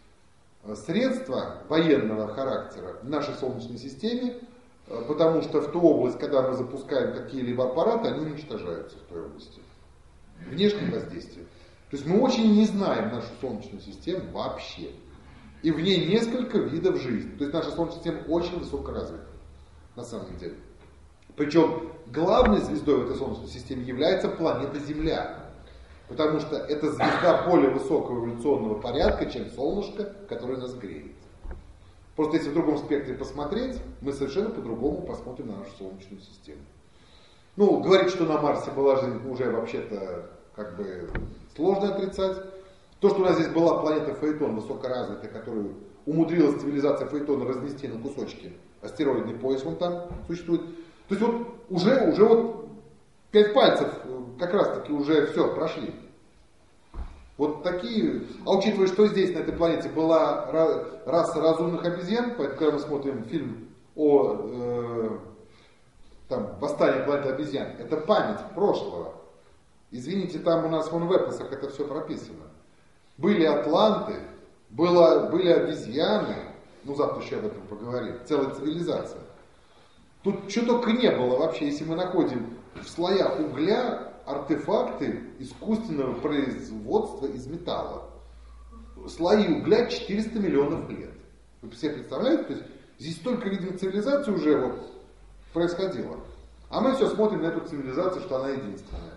средства военного характера в нашей Солнечной системе, э, потому что в ту область, когда мы запускаем какие-либо аппараты, они уничтожаются в той области. Внешнее воздействие. То есть мы очень не знаем нашу Солнечную систему вообще. И в ней несколько видов жизни. То есть наша Солнечная система очень высоко развита. На самом деле. Причем главной звездой в этой Солнечной системе является планета Земля. Потому что это звезда более высокого эволюционного порядка, чем солнышко, которое нас греет. Просто если в другом спектре посмотреть, мы совершенно по-другому посмотрим на нашу Солнечную систему. Ну, говорить, что на Марсе была жизнь, уже вообще-то как бы сложно отрицать. То, что у нас здесь была планета Фаэтон, высокоразвитая, которую умудрилась цивилизация Фаэтона разнести на кусочки. Астероидный пояс вон там существует. То есть вот уже, уже вот пять пальцев как раз таки уже все прошли. Вот такие, а учитывая, что здесь, на этой планете, была раса разумных обезьян, поэтому, когда мы смотрим фильм о э, там, восстании планеты обезьян, это память прошлого. Извините, там у нас вон в эпосах это все прописано. Были атланты, было, были обезьяны, ну завтра еще об этом поговорим, целая цивилизация. Тут что только не было вообще, если мы находим в слоях угля артефакты искусственного производства из металла. Слои угля четыреста миллионов лет. Вы себе представляете? То есть здесь столько, видимо, цивилизаций уже вот происходило. А мы все смотрим на эту цивилизацию, что она единственная.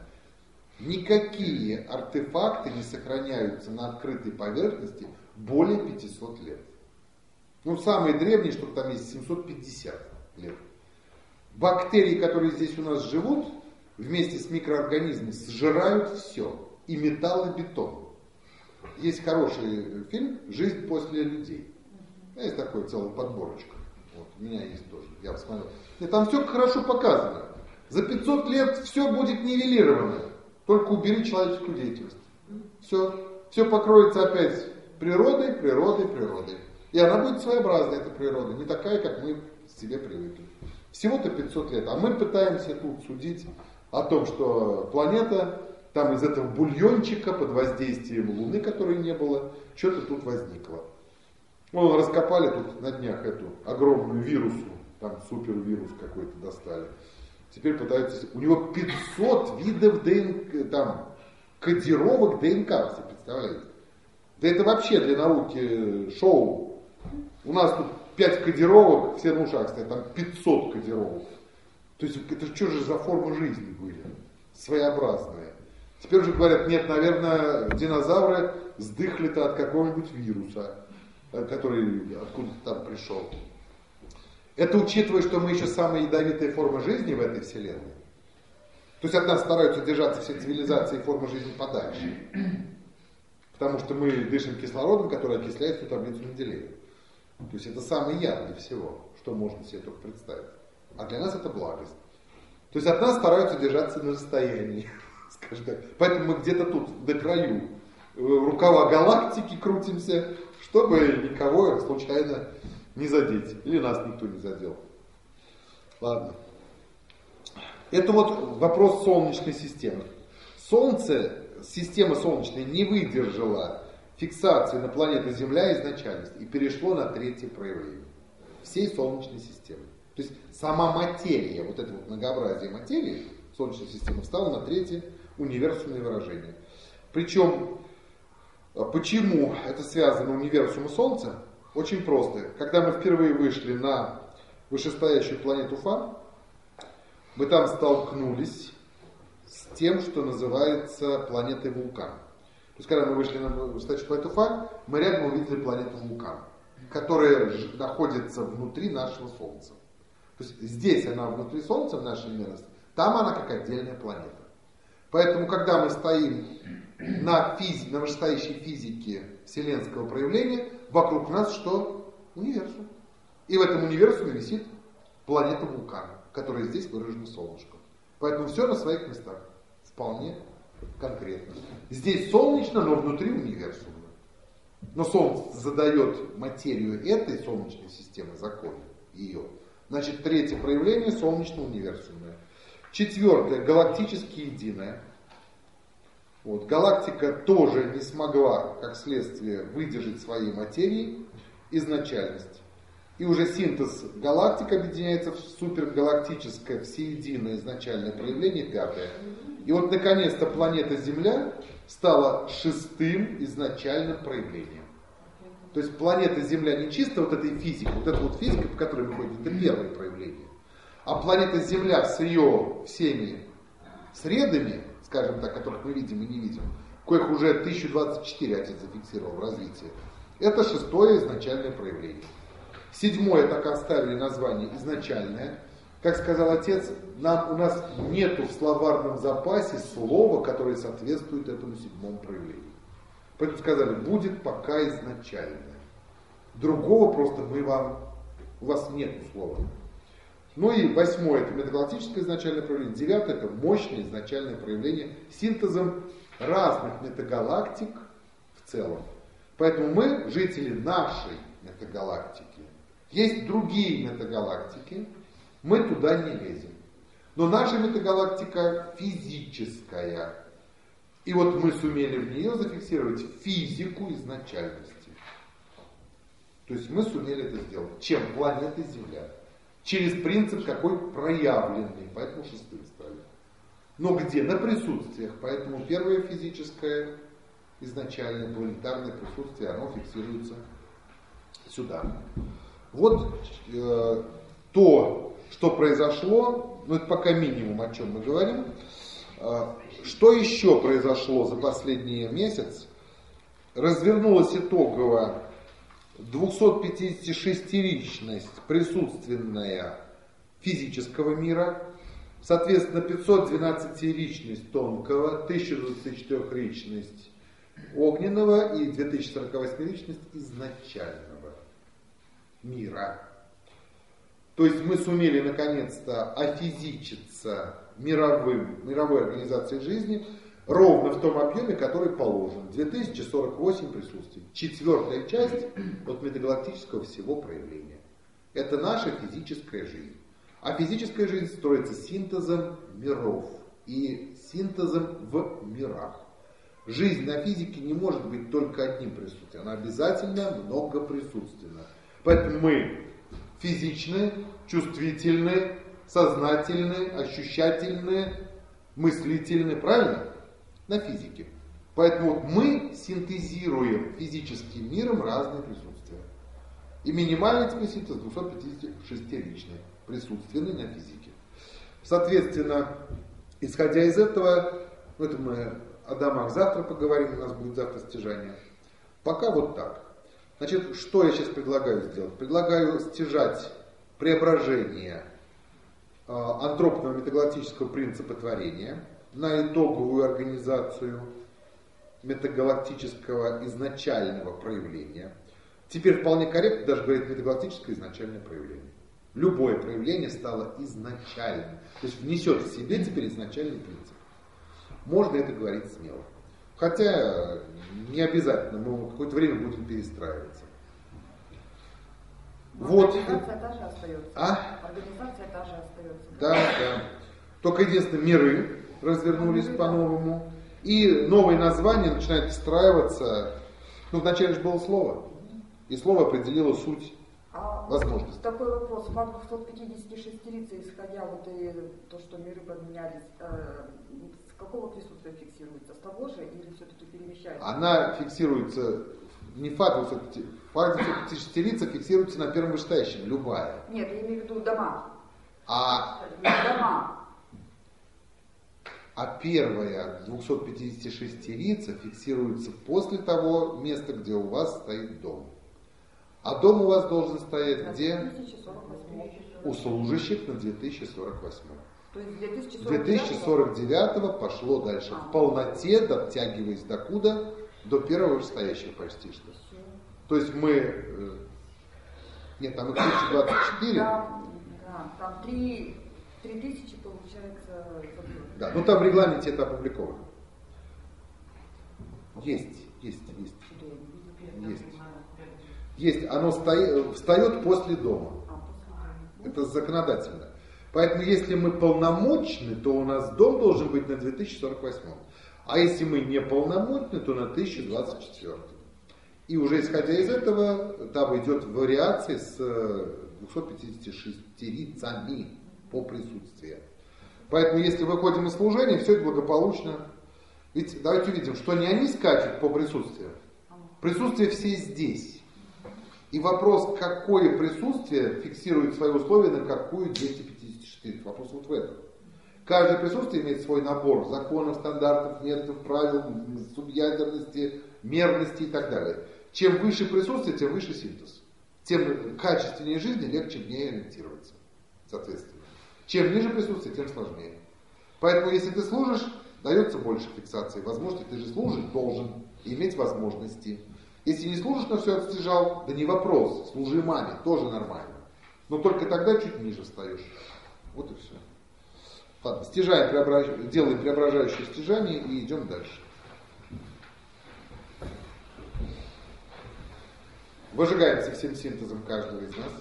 Никакие артефакты не сохраняются на открытой поверхности более пятисот лет. Ну, самые древние, что там есть, семьсот пятьдесят лет. Бактерии, которые здесь у нас живут, вместе с микроорганизмами сжирают все. И металл, и бетон. Есть хороший фильм «Жизнь после людей». Есть такой целая подборочка. Вот, у меня есть тоже. Я посмотрел. И там все хорошо показано. За пятьсот лет все будет нивелировано. Только убери человеческую деятельность. Все. Все покроется опять природой, природой, природой. И она будет своеобразной, эта природа. Не такая, как мы к себе привыкли. Всего-то пятьсот лет. А мы пытаемся тут судить о том, что планета там из этого бульончика под воздействием Луны, которой не было, что-то тут возникло. Вон раскопали тут на днях эту огромную вирусу, там супервирус какой-то достали. Теперь пытаются... У него пятьсот видов ДНК, там, кодировок ДНК, вы представляете? Да это вообще для науки шоу. У нас тут пять кодировок, все на ушах стоят, там пятьсот кодировок. То есть это что же за форма жизни были? Своеобразные. Теперь уже говорят, нет, наверное, динозавры сдыхли-то от какого-нибудь вируса, который откуда-то там пришел. Это учитывая, что мы еще самая ядовитая форма жизни в этой вселенной. То есть от нас стараются держаться все цивилизации и формы жизни подальше. Потому что мы дышим кислородом, который окисляет всю таблицу Менделеева. То есть это самый яд для всего, что можно себе только представить. А для нас это благость. То есть от нас стараются держаться на расстоянии, скажем так. Поэтому мы где-то тут, до краю рукава галактики крутимся, чтобы никого случайно не задеть. Или нас никто не задел. Ладно. Это вот вопрос Солнечной системы. Солнце, система Солнечная не выдержала фиксации на планету Земля изначальности и перешло на третье проявление всей Солнечной системы. То есть сама материя, вот это вот многообразие материи Солнечной системы встала на третье универсумное выражение. Причем, почему это связано универсум и Солнце? Очень просто. Когда мы впервые вышли на вышестоящую планету Уфа, мы там столкнулись с тем, что называется планетой вулкан. То есть, когда мы вышли на вышестоящую планету Уфа, мы рядом увидели планету вулкан, которая находится внутри нашего Солнца. То есть здесь она внутри Солнца, в нашей местности, там она как отдельная планета. Поэтому, когда мы стоим на, физи- на вышестоящей физике вселенского проявления, вокруг нас что? Универсум. И в этом универсуме висит планета вулкана, которая здесь выражена солнышком. Поэтому все на своих местах. Вполне конкретно. Здесь солнечно, но внутри универсума. Но Солнце задает материю этой Солнечной системы, закон ее. Значит, третье проявление солнечно-универсумное. Четвертое, галактически единое. Вот. Галактика тоже не смогла, как следствие, выдержать своей материи изначальность. И уже синтез галактик объединяется в супергалактическое, всеединое изначальное проявление, пятое. И вот, наконец-то, планета Земля стала шестым изначальным проявлением. То есть планета Земля не чисто вот этой физикой, вот эта вот физика, по которой мы ходим, это первое проявление. А планета Земля с ее всеми средами, скажем так, которых мы видим и не видим, коих уже тысяча двадцать четыре отец зафиксировал в развитии, это шестое изначальное проявление. Седьмое так оставили название изначальное. Как сказал отец, нам, у нас нету в словарном запасе слова, которое соответствует этому седьмому проявлению. Поэтому сказали, будет пока изначальное. Другого просто мы вам, у вас нет слова. Ну и восьмое, это метагалактическое изначальное проявление. Девятое, это мощное изначальное проявление синтезом разных метагалактик в целом. Поэтому мы жители нашей метагалактики. Есть другие метагалактики, мы туда не лезем. Но наша метагалактика физическая. И вот мы сумели в нее зафиксировать физику изначальности. То есть мы сумели это сделать. Чем? Планеты Земля. Через принцип какой проявленный, поэтому шестым стали. Но где? На присутствиях. Поэтому первое физическое, изначальное планетарное присутствие, оно фиксируется сюда. Вот э, то, что произошло, ну это пока минимум, о чем мы говорим. Э, что еще произошло за последний месяц? Развернулась итогово двухсотпятидесятишестиричность присутственная физического мира, соответственно пятьсотдвенадцатиричность тонкого, тысяча двадцать четырёхричность огненного и две тысячи сорокавосьмиричность изначального мира. То есть мы сумели наконец-то офизичиться мировым, мировой организацией жизни ровно в том объеме, который положен. две тысячи сорок восемь присутствий. Четвертая часть от метагалактического всего проявления. Это наша физическая жизнь. А физическая жизнь строится синтезом миров и синтезом в мирах. Жизнь на физике не может быть только одним присутствием. Она обязательно многоприсутственна. Поэтому мы физичны, чувствительны, сознательны, ощущательны, мыслительны. Правильно? На физике. Поэтому вот мы синтезируем физическим миром разные присутствия. И минимальный синтез двухсотпятидесятишестиричный, присутственный на физике. Соответственно, исходя из этого, ну это мы о домах завтра поговорим, у нас будет завтра стяжание. Пока вот так. Значит, что я сейчас предлагаю сделать? Предлагаю стяжать преображение э, антропного метагалактического принципа творения на итоговую организацию метагалактического изначального проявления. Теперь вполне корректно даже говорить метагалактическое изначальное проявление. Любое проявление стало изначальным. То есть внесет в себе теперь изначальный принцип. Можно это говорить смело. Хотя не обязательно, мы какое-то время будем перестраиваться. Но вот. Организация та же остается. А? Организация та же остается. Да, да. Только единственное, миры развернулись а, по-новому. И новые названия начинают встраиваться. Ну, вначале же было слово. И слово определило суть а возможности. Такой вопрос. Факт двухсотпятидесятишестирицы, исходя вот и то, что миры поменялись, э, с какого присутствия фиксируется? С того же или все-таки перемещается? Она фиксируется, не факт двухсотпятидесятишестирица фиксируется на первом вышестоящем, любая. Нет, я имею в виду дома. А, дома. а первая двухсотпятидесятишестирица фиксируется после того места, где у вас стоит дом. А дом у вас должен стоять где? две тысячи сорок восемь. У служащих на две тысячи сорок восемь. То есть две тысячи две тысячи сорок девятого пошло дальше в полноте, дотягиваясь до куда? До первого вышестоящего почти что. То есть мы... Нет, там их тысяча двадцать четыре. Да, да, там три тысячи получается. Да, но там в регламенте это опубликовано. Есть, есть, есть. Есть. Есть, оно стоит, встает после дома. Это законодательно. Поэтому если мы полномочны, то у нас дом должен быть на две тысячи сорок восемь. А если мы не полномочны, то на тысяча двадцать четыре. И уже исходя из этого, там идет вариации с двухсотпятидесятишестирицами по присутствию. Поэтому если выходим из служения, все это благополучно. Ведь давайте увидим, что не они скачут по присутствию. Присутствие все здесь. И вопрос, какое присутствие фиксирует свои условия на какую двести пятьдесят четыре. Вопрос вот в этом. Каждое присутствие имеет свой набор законов, стандартов, методов, правил, субъядерности, мерности и так далее. Чем выше присутствие, тем выше синтез. Тем качественнее жизни, легче в ней ориентироваться. Соответственно. Чем ниже присутствие, тем сложнее. Поэтому, если ты служишь, дается больше фиксации. Возможности, ты же служишь, должен иметь возможности. Если не служишь, но все отстяжал, да не вопрос, служи маме, тоже нормально. Но только тогда чуть ниже встаешь. Вот и все. Ладно, стяжаем, преображ... делаем преображающее стяжание и идем дальше. Выжигаемся всем синтезом каждого из нас.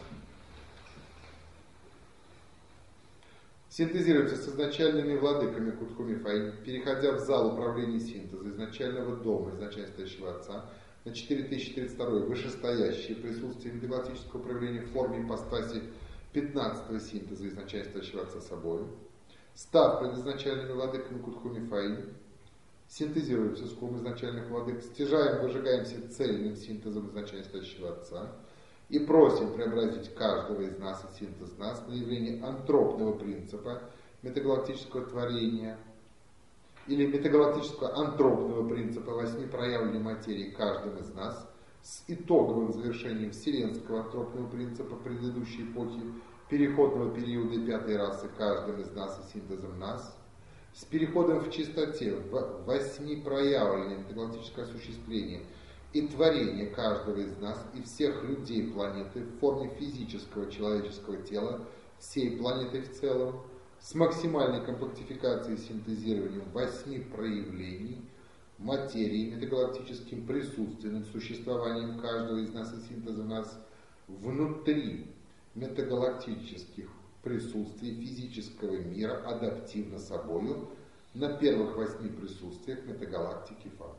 Синтезируемся с изначальными владыками Кутху-Мифай, переходя в зал управления синтеза изначального дома, изначально стоящего Отца, на четыре тысячи тридцать два вышестоящее присутствие интергалактического управления в форме ипостаси пятнадцатого синтеза изначально стоящего Отца собою, став предизначальными владыками Кутху-Мифай, синтезируемся с кум изначальных владык, стяжаем, выжигаемся цельным синтезом изначально стоящего Отца и просим преобразить каждого из нас и синтез нас на явление антропного принципа метагалактического творения или метагалактического антропного принципа восьми проявлений материи каждым из нас с итоговым завершением вселенского антропного принципа предыдущей эпохи переходного периода пятой расы каждым из нас и синтезом нас, с переходом в чистоте в восьми проявлений метагалактического осуществления и творение каждого из нас и всех людей планеты в форме физического человеческого тела, всей планеты в целом, с максимальной комплектификацией и синтезированием восьми проявлений материи, метагалактическим присутственным существованием каждого из нас и синтеза нас внутри метагалактических присутствий физического мира адаптивно собою на первых восьми присутствиях метагалактики Фа.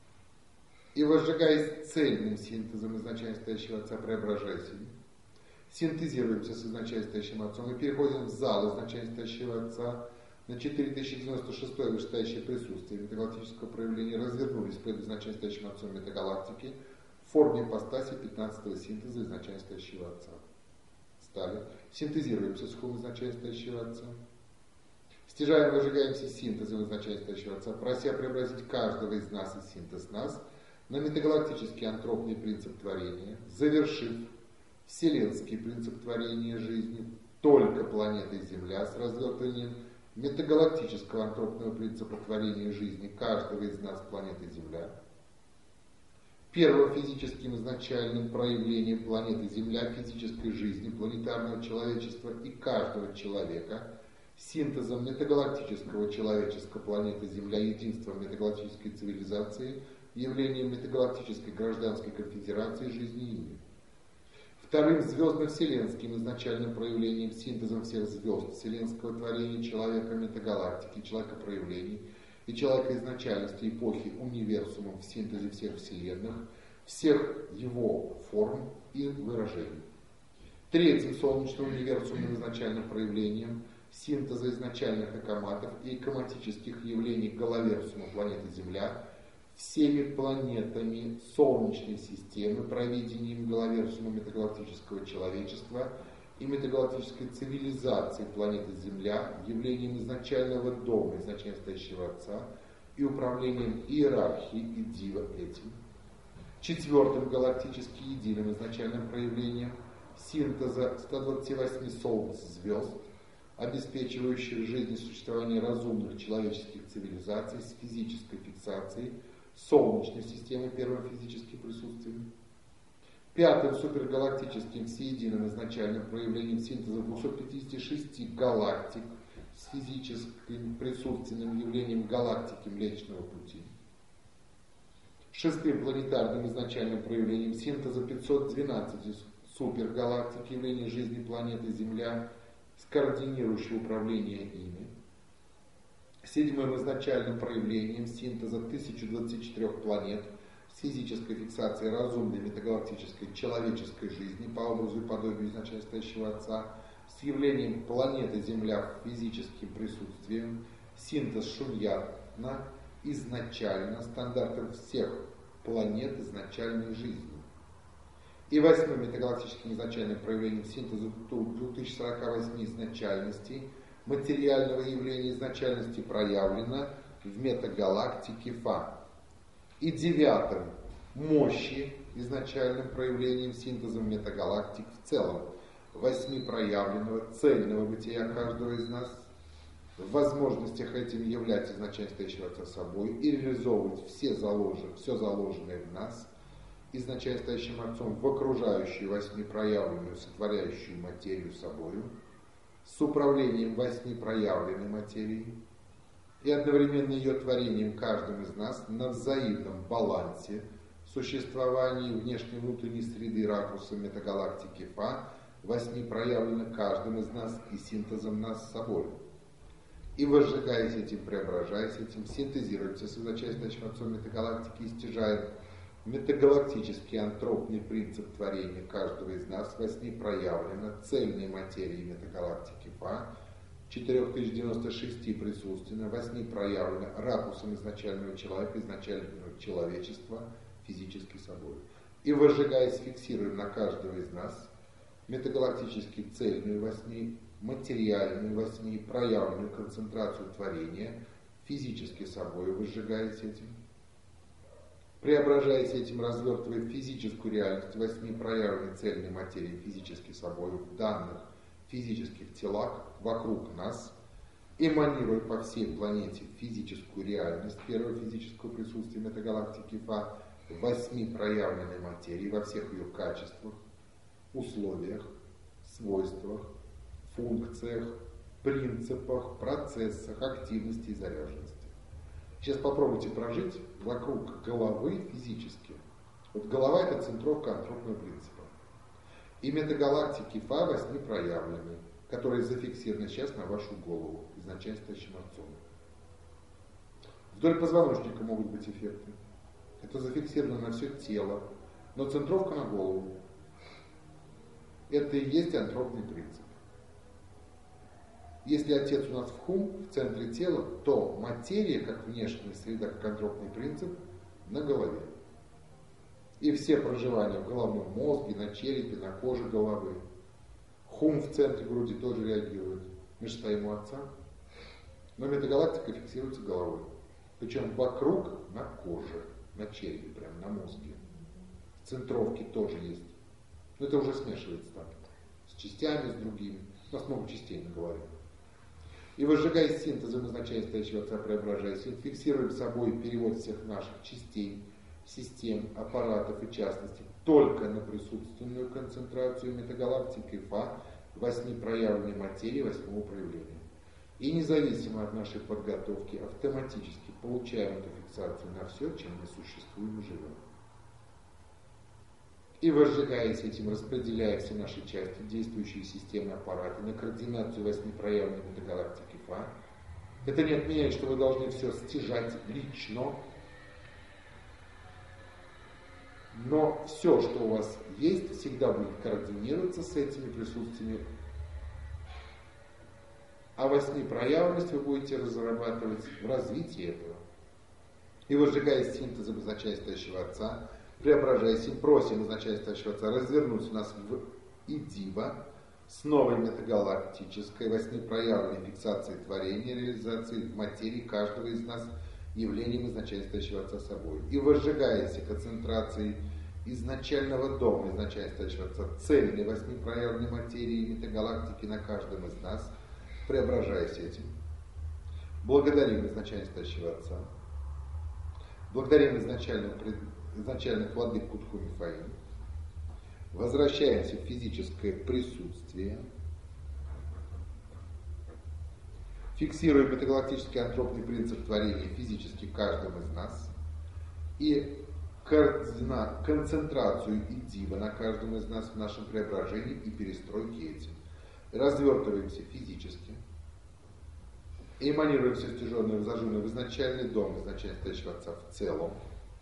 И возжигаясь цельным синтезом изначально стоящего Отца, преображаясь им, синтезируемся с изначально стоящим Отцом и переходим в зал изначально стоящего Отца на четыре тысячи девяносто шестое вышестоящее присутствие метагалактического проявления, развернулись пред изначально стоящим Отцом метагалактики в форме ипостаси пятнадцатого синтеза изначально стоящего Отца. Стали. Синтезируемся с хум изначально стоящего Отца. Стяжаем, выжигаемся синтезом изначально стоящего Отца, прося преобразить каждого из нас и синтез нас на метагалактический антропный принцип творения, завершив вселенский принцип творения жизни только планетой Земля с развертыванием метагалактического антропного принципа творения жизни каждого из нас планеты Земля, первым физическим изначальным проявлением планеты Земля физической жизни планетарного человечества и каждого человека, синтезом метагалактического человечества планеты Земля, единством метагалактической цивилизации, явлением метагалактической гражданской конфедерации жизни и мира. Вторым звездно-вселенским изначальным проявлением, синтезом всех звезд, вселенского творения человека, метагалактики, человека проявлений и человека изначальности эпохи универсумом в синтезе всех вселенных, всех его форм и выражений. Третьим солнечным универсумным изначальным проявлением синтеза изначальных акоматов и акоматических явлений головерсума планеты Земля всеми планетами Солнечной системы, провидением головерсума метагалактического человечества и метагалактической цивилизации планеты Земля, явлением изначального дома, изначально стоящего Отца, и управлением иерархии и дива этим. Четвертым галактически единым изначальным проявлением синтеза ста двадцати восьми солнц звезд, обеспечивающих жизнь и существование разумных человеческих цивилизаций с физической фиксацией Солнечной системы первым физическим присутствием. Пятым супергалактическим всеединым изначальным проявлением синтеза двухсот пятидесяти шести галактик с физическим присутственным явлением галактики Млечного Пути. Шестым планетарным изначальным проявлением синтеза пятисот двенадцати супергалактик явления жизни планеты Земля с координирующим управлением ими. Седьмым изначальным проявлением синтеза тысячи двадцати четырёх планет с физической фиксацией разумной метагалактической человеческой жизни по образу и подобию изначально стоящего Отца, с явлением планеты Земля физическим присутствием, синтез шуньятна изначально стандартов всех планет изначальной жизни. И восьмым метагалактическим изначальным проявлением синтеза двух тысяч сорока восьми изначальностей материального явления изначальности проявлено в метагалактике Фа. И девятым мощи изначальным проявлением синтезом метагалактик в целом, восьми проявленного цельного бытия каждого из нас, в возможностях этим являть изначально стоящего Отца собой и реализовывать все, заложен, все заложенное в нас, изначально стоящим Отцом в окружающую восьми проявленную, сотворяющую материю собою, с управлением восьми проявленной материей и одновременно ее творением каждым из нас на взаимном балансе существовании внешней и внутренней среды ракурса метагалактики Фа во сне проявлено каждым из нас и синтезом нас с собой. И возжигаясь этим, преображаясь этим, синтезируется с изначальным отцом метагалактики и стяжает метагалактический антропный принцип творения каждого из нас во сне проявлено цельной материи метагалактики Фа, четыре тысячи девяносто шесть присутственно, во сне проявлено ракурсом изначального человека, изначального человечества, физически собой. И возжигаясь, фиксируем на каждого из нас метагалактически цельную во сне, материальную во сне, проявленную концентрацию творения, физически собой, возжигаясь этим, преображаясь этим, развертывая физическую реальность во сне, проявленной цельной материи физически собой в данных физических телах вокруг нас, эманируя по всей планете физическую реальность первого физического присутствия метагалактики Фа, в восьми проявленной материи во всех ее качествах, условиях, свойствах, функциях, принципах, процессах, активности и заряженности. Сейчас попробуйте прожить вокруг головы физически. Вот голова — это центровка антропного принципа. И метагалактики Фа во сне проявлены, которые зафиксированы сейчас на вашу голову, изначально стоящим отцом. Вдоль позвоночника могут быть эффекты. Это зафиксировано на все тело, но центровка на голову. Это и есть антропный принцип. Если отец у нас в хум, в центре тела, то материя, как внешняя среда, как антропный принцип, на голове. И все проживания в головном мозге, на черепе, на коже головы. Хум в центре груди тоже реагирует. Мы же стоим у отца. Но метагалактика фиксируется головой. Причем вокруг, на коже, на черепе, прям на мозге. Центровки тоже есть. Но это уже смешивается там. С частями, с другими. У нас много частей на голове. И возжигаясь синтезом изначально стоящего отца, преображаясь, фиксируем собой перевод всех наших частей, систем, аппаратов и частностей только на присутственную концентрацию метагалактики Фа во сне проявленной материи восьмого проявления. И независимо от нашей подготовки автоматически получаем эту фиксацию на все, чем мы существуем и живем. И возжигаясь этим, распределяя все наши части, действующие системы, аппараты на координацию восьми проявленной метагалактики Фа, это не отменяет, что вы должны все стяжать лично, но все, что у вас есть, всегда будет координироваться с этими присутствиями. А во сне проявленность вы будете разрабатывать в развитии этого. И возжигаясь синтезом изначально стоящего отца, преображаясь и просим изначально стоящего отца развернуть у нас в идива с новой метагалактической во сне проявленной фиксацией творения, реализации в материи каждого из нас явлением изначально стоящего отца собой. И возжигаясь концентрацией изначального дома, изначально стоящего отца, цельной восьми проявленной материи метагалактики на каждом из нас, преображаясь этим, благодарим изначально стоящего отца, благодарим изначальных, изначальных владык Кутху Мифаим, возвращаемся в физическое присутствие, фиксируем метагалактический антропный принцип творения физически каждым из нас и координа, концентрацию идива на каждом из нас в нашем преображении и перестройке этим. Развертываемся физически, эманируем все стяженное, зажженное в изначальный дом, изначально стоящего отца в целом.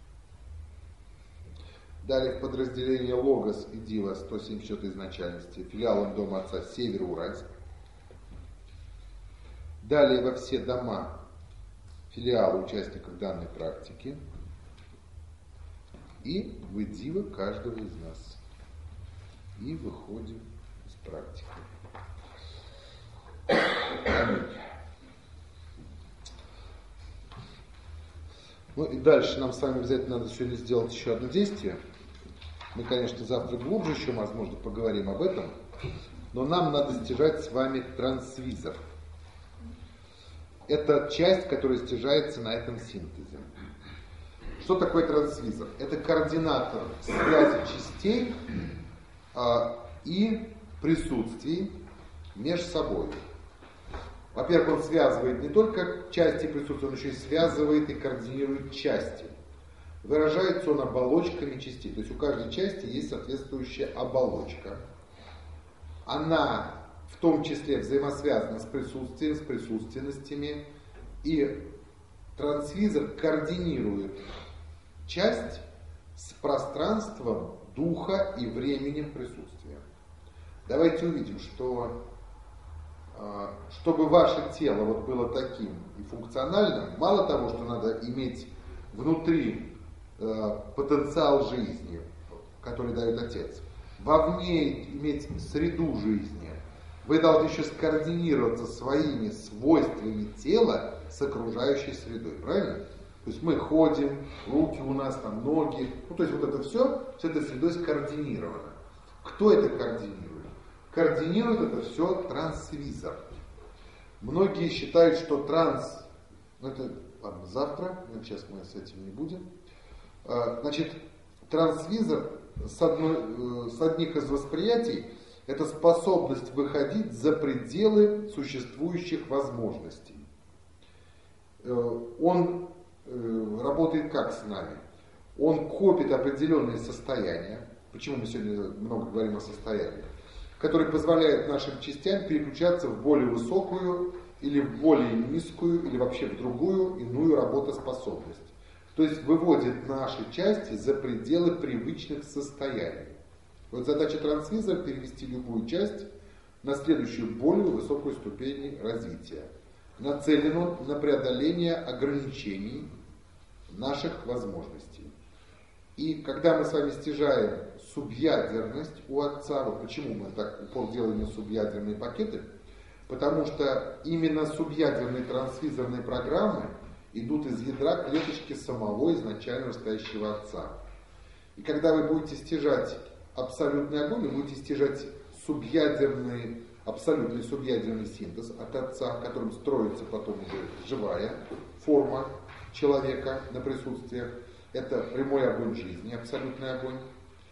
Далее в подразделение Логос и Дива сто семьдесят четыре изначальности, филиалом дома отца Североуральск. Далее во все дома филиала участников данной практики и в Дива каждого из нас. И выходим из практики. Аминь. Ну и дальше нам с вами обязательно надо сегодня сделать еще одно действие. Мы, конечно, завтра глубже еще, возможно, поговорим об этом, но нам надо стяжать с вами трансвизор. Это часть, которая стяжается на этом синтезе. Что такое трансвизор? Это координатор связи частей а, и присутствий между собой. Во-первых, он связывает не только части присутствия, он еще и связывает и координирует части. выражается он оболочками частей. То есть у каждой части есть соответствующая оболочка. Она в том числе взаимосвязана с присутствием, с присутственностями. И трансвизор координирует часть с пространством духа и временем присутствия. Давайте увидим, что чтобы ваше тело вот было таким и функциональным, мало того, что надо иметь внутри э, потенциал жизни, который дает Отец, вовне иметь среду жизни, вы должны еще скоординироваться своими свойствами тела с окружающей средой, правильно? То есть мы ходим, руки у нас, там ноги, ну то есть вот это все с этой средой скоординировано. Кто это координирует? Координирует это все трансвизор. Многие считают, что транс, ну это ладно, завтра, сейчас мы с этим не будем. Значит, трансвизор с, одной, с одних из восприятий это способность выходить за пределы существующих возможностей. Он работает как с нами? Он копит определенные состояния. Почему мы сегодня много говорим о состояниях? Который позволяет нашим частям переключаться в более высокую или в более низкую или вообще в другую иную работоспособность. То есть выводит наши части за пределы привычных состояний. Вот задача трансвизора перевести любую часть на следующую более высокую ступень развития. Нацелен он на преодоление ограничений наших возможностей. И когда мы с вами стяжаем субъядерность у Отца, вот почему мы так упор делаем на субъядерные пакеты, потому что именно субъядерные трансвизорные программы идут из ядра клеточки самого изначально стоящего Отца. И когда вы будете стяжать абсолютный огонь, вы будете стяжать субъядерный, абсолютный субъядерный синтез от Отца, которым строится потом уже живая форма человека на присутствиях. Это прямой огонь жизни, абсолютный огонь.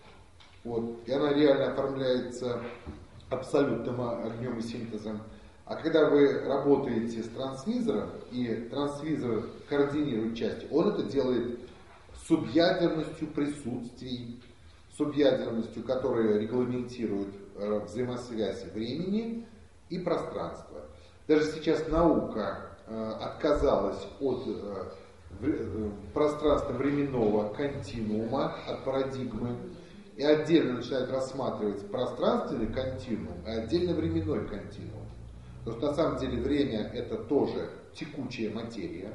Вот. И она реально оформляется абсолютным огнем и синтезом. А когда вы работаете с трансвизором, и трансвизор координирует части, он это делает субъядерностью присутствий, субъядерностью, которая регламентирует э, взаимосвязь времени и пространства. Даже сейчас наука э, отказалась от э, в, пространства временного континуума, от парадигмы, и отдельно начинает рассматривать пространственный континуум, и отдельно временной континуум. Потому что на самом деле время это тоже текучая материя,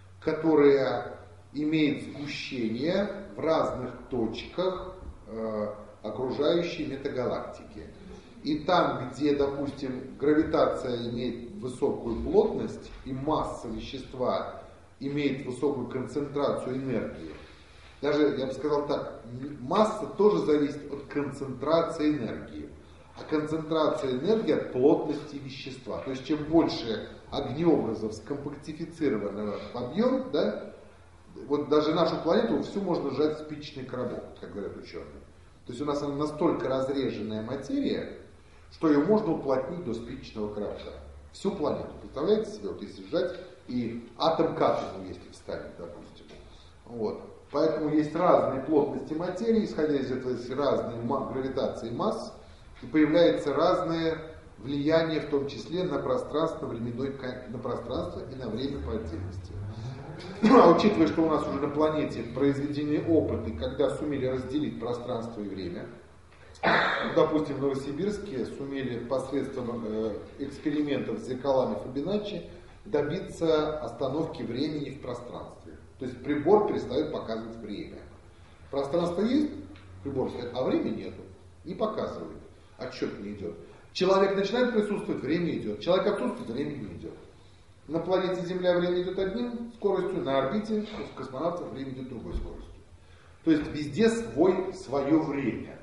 которая имеет сгущение в разных точках э, окружающей метагалактики. И там, где, допустим, гравитация имеет высокую плотность и масса вещества имеет высокую концентрацию энергии, даже, я бы сказал так, масса тоже зависит от концентрации энергии. А концентрация энергии от плотности вещества. То есть чем больше огнеобразов скомпактифицированного в объем, да, вот даже нашу планету всю можно сжать в спичечный коробок, как говорят ученые. То есть у нас она настолько разреженная материя, что ее можно уплотнить до спичечного коробка. Всю планету. Представляете себе, вот если сжать и атом к атому если вставить, допустим. Вот. Поэтому есть разные плотности материи, исходя из этого есть разные гравитации масс, и появляется разное влияние, в том числе на пространство, временной, на пространство и на время по отдельности. А учитывая, что у нас уже на планете произведены опыты, когда сумели разделить пространство и время, ну, допустим, в Новосибирске сумели посредством э, экспериментов с зеркалами Фибоначчи добиться остановки времени в пространстве. То есть прибор перестает показывать время. Пространство есть, прибор стоит, а времени нету. Не показывает. Отсчет не идет. Человек начинает присутствовать, время идет. Человек отсутствует, время не идет. На планете Земля время идет одним скоростью, на орбите у космонавтов время идет другой скоростью. То есть везде свой, свое время.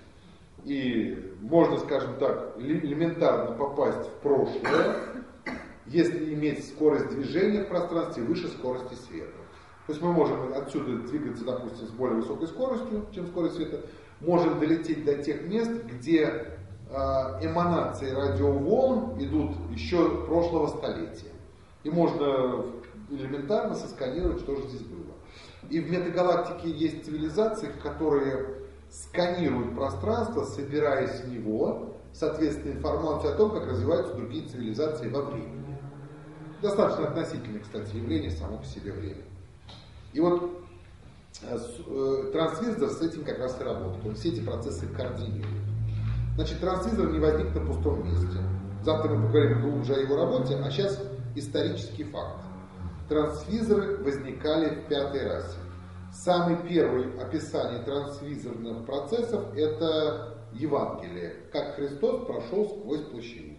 И можно, скажем так, элементарно попасть в прошлое, если иметь скорость движения в пространстве выше скорости света. То есть мы можем отсюда двигаться, допустим, с более высокой скоростью, чем скорость света, можем долететь до тех мест, где э, эманации радиоволн идут еще прошлого столетия. И можно элементарно сосканировать, что же здесь было. И в метагалактике есть цивилизации, которые сканируют пространство, собирая с него, соответственно, информацию о том, как развиваются другие цивилизации во времени. Достаточно относительное, кстати, явление само по себе время. И вот э, трансвизор с этим как раз и работает. Он все эти процессы координирует. Значит, трансвизор не возник на пустом месте. Завтра мы поговорим глубже о его работе, а сейчас исторический факт. Трансвизоры возникали в пятой расе. Самый первый описание трансвизорных процессов – это Евангелие, как Христос прошел сквозь плащаницу.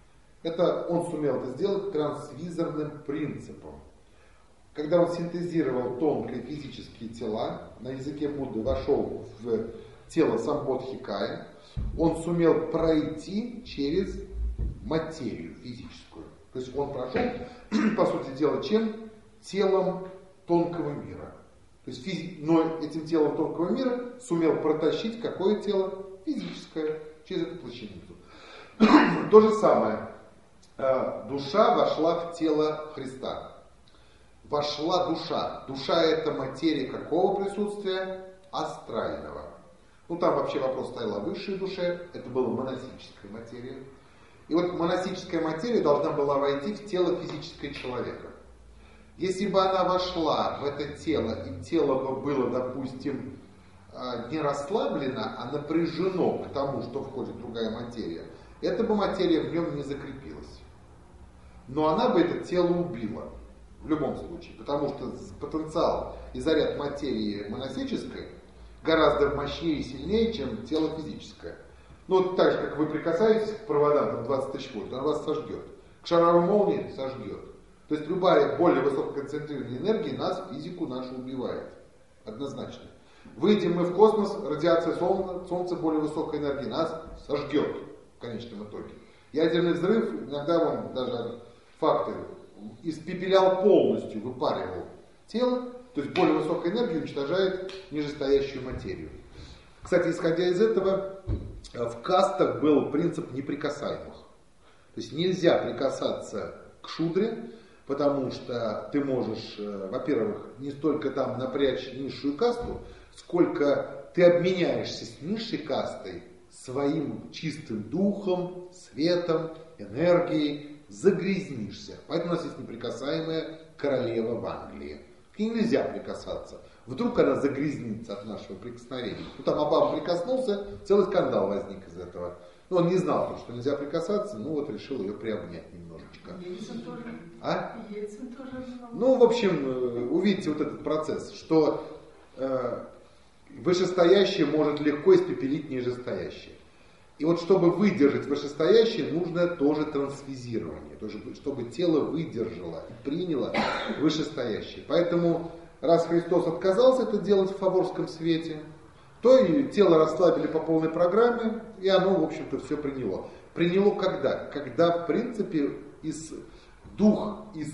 Это он сумел это сделать трансвизорным принципом. Когда он синтезировал тонкие физические тела, на языке Будды вошел в тело Самбодхикая, он сумел пройти через материю физическую. То есть он прошел, по сути дела, чем? Телом тонкого мира. То есть физи... Но этим телом тонкого мира сумел протащить какое тело? Физическое, через эту плащаницу. То же самое. Душа вошла в тело Христа. Вошла душа. Душа — это материя какого присутствия? Астрального. Ну там вообще вопрос стоял о высшей душе. Это была монастическая материя. И вот монастическая материя должна была войти в тело физического человека. Если бы она вошла в это тело, и тело бы было, допустим, не расслаблено, а напряжено к тому, что входит другая материя, эта бы материя в нем не закрепилась. Но она бы это тело убила. В любом случае. Потому что потенциал и заряд материи монастической гораздо мощнее и сильнее, чем тело физическое. Ну, вот так же, как вы прикасаетесь к проводам, там двадцать тысяч вольт, она вас сожгет. К шаровой молнии сожгет. То есть любая более высококонцентрированная энергия нас, физику нашу, убивает. Однозначно. Выйдем мы в космос, радиация Солнца, Солнце более высокой энергии нас сожгет в конечном итоге. Ядерный взрыв, иногда вам даже факты, испепелял полностью, выпаривал тело, то есть более высокая энергия уничтожает нижестоящую материю. Кстати, исходя из этого, в кастах был принцип неприкасаемых. То есть нельзя прикасаться к шудре, потому что ты можешь, во-первых, не столько там напрячь низшую касту, сколько ты обменяешься с низшей кастой своим чистым духом, светом, энергией, загрязнишься. Поэтому у нас есть неприкасаемая королева в Англии. К ней нельзя прикасаться. Вдруг она загрязнится от нашего прикосновения. Ну там Обама прикоснулся, целый скандал возник из этого. Ну, он не знал, что нельзя прикасаться, ну вот решил ее приобнять немножечко. Ельцин тоже. А? Ельцин тоже. Ну, в общем, увидите вот этот процесс, что э, вышестоящее может легко испепелить нижестоящее. И вот чтобы выдержать вышестоящее, нужно тоже трансфизирование, тоже, чтобы тело выдержало и приняло вышестоящее. Поэтому, раз Христос отказался это делать в фаворском свете, то и тело расслабили по полной программе, и оно, в общем-то, все приняло. Приняло когда? Когда, в принципе, из, дух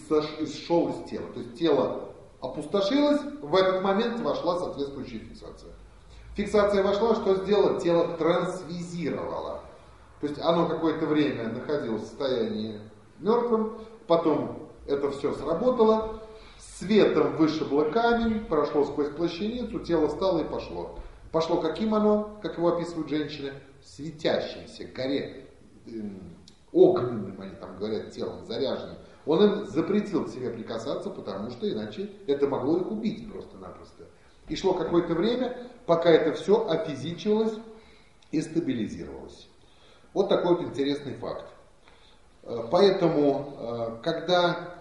исшел из тела. То есть тело опустошилось, в этот момент вошла соответствующая фиксация. Фиксация вошла, что сделало? Тело трансвизировало. То есть оно какое-то время находилось в состоянии мертвым, потом это все сработало, светом вышибло камень, прошло сквозь плащаницу, тело встало и пошло. Пошло каким оно, как его описывают женщины? Светящимся, горе, э, огненным, они там говорят, телом, заряженным. Он им запретил к себе прикасаться, потому что иначе это могло их убить просто-напросто. И шло какое-то время, пока это все офизичивалось и стабилизировалось. Вот такой вот интересный факт. Поэтому, когда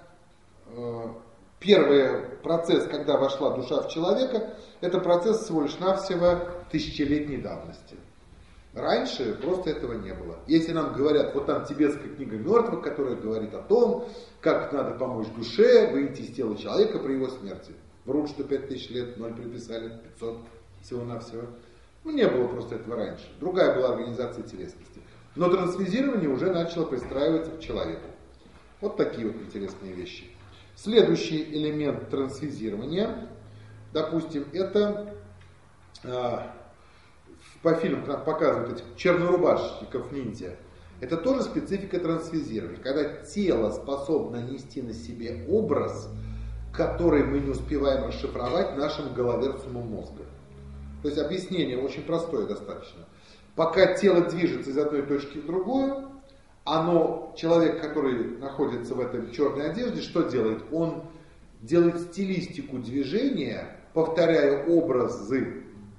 первый процесс, когда вошла душа в человека, это процесс всего лишь навсего тысячелетней давности. Раньше просто этого не было. Если нам говорят, вот там тибетская книга мертвых, которая говорит о том, как надо помочь душе выйти из тела человека при его смерти. Врут, что пять тысяч лет, ноль приписали, пятьсот всего-навсего. Ну, не было просто этого раньше. Другая была организация телесности. Но трансфизирование уже начало пристраиваться к человеку. Вот такие вот интересные вещи. Следующий элемент трансфизирования, допустим, это э, по фильмам показывают этих чернорубашечников ниндзя. Это тоже специфика трансфизирования. Когда тело способно нести на себе образ, который мы не успеваем расшифровать нашим головерцумом мозга. То есть объяснение очень простое достаточно. Пока тело движется из одной точки в другую, оно, человек, который находится в этой черной одежде, что делает? Он делает стилистику движения, повторяя образы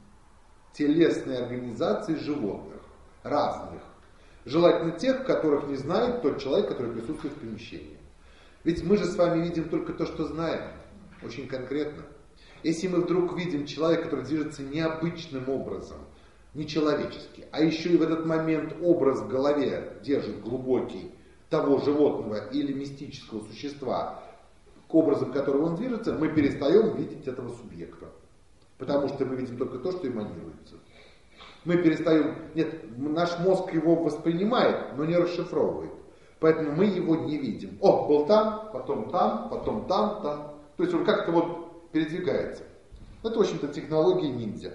телесной организации животных, разных. Желательно тех, которых не знает тот человек, который присутствует в помещении. Ведь мы же с вами видим только то, что знаем, очень конкретно. Если мы вдруг видим человека, который движется необычным образом, нечеловечески, а еще и в этот момент образ в голове держит глубокий того животного или мистического существа, к образам которого он движется, мы перестаем видеть этого субъекта. Потому что мы видим только то, что эманируется. Мы перестаем... Нет, наш мозг его воспринимает, но не расшифровывает. Поэтому мы его не видим. О, был там, потом там, потом там, там. То есть он как-то вот передвигается. Это, в общем-то, технология ниндзя.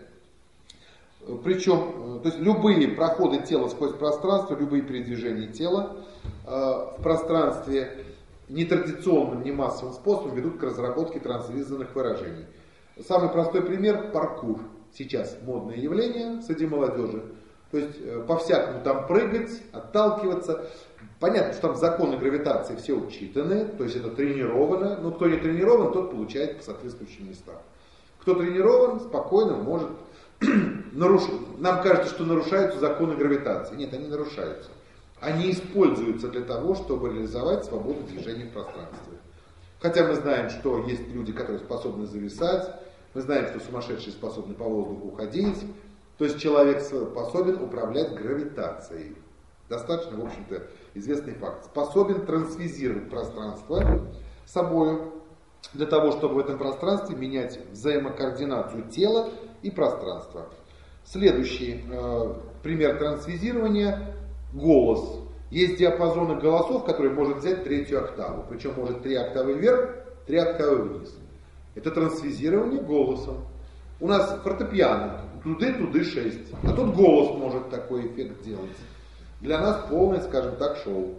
Причем, то есть любые проходы тела сквозь пространство, любые передвижения тела э, в пространстве нетрадиционным, не массовым способом ведут к разработке трансвизорных выражений. Самый простой пример – паркур. Сейчас модное явление среди молодежи. То есть э, по-всякому там прыгать, отталкиваться. Понятно, что там законы гравитации все учитаны, то есть это тренировано, но кто не тренирован, тот получает по соответствующим местам. Кто тренирован, спокойно может нарушить. Нам кажется, что нарушаются законы гравитации. Нет, они нарушаются. Они используются для того, чтобы реализовать свободу движения в пространстве. Хотя мы знаем, что есть люди, которые способны зависать, мы знаем, что сумасшедшие способны по воздуху ходить. То есть человек способен управлять гравитацией. Достаточно, в общем-то, известный факт. Способен трансвизировать пространство собою для того, чтобы в этом пространстве менять взаимокоординацию тела и пространства. Следующий э, пример трансвизирования – голос. Есть диапазоны голосов, которые может взять третью октаву. Причем может три октавы вверх, три октавы вниз. Это трансвизирование голосом. У нас фортепиано, туды-туды шесть. А тут голос может такой эффект делать. Для нас полное, скажем так, шоу.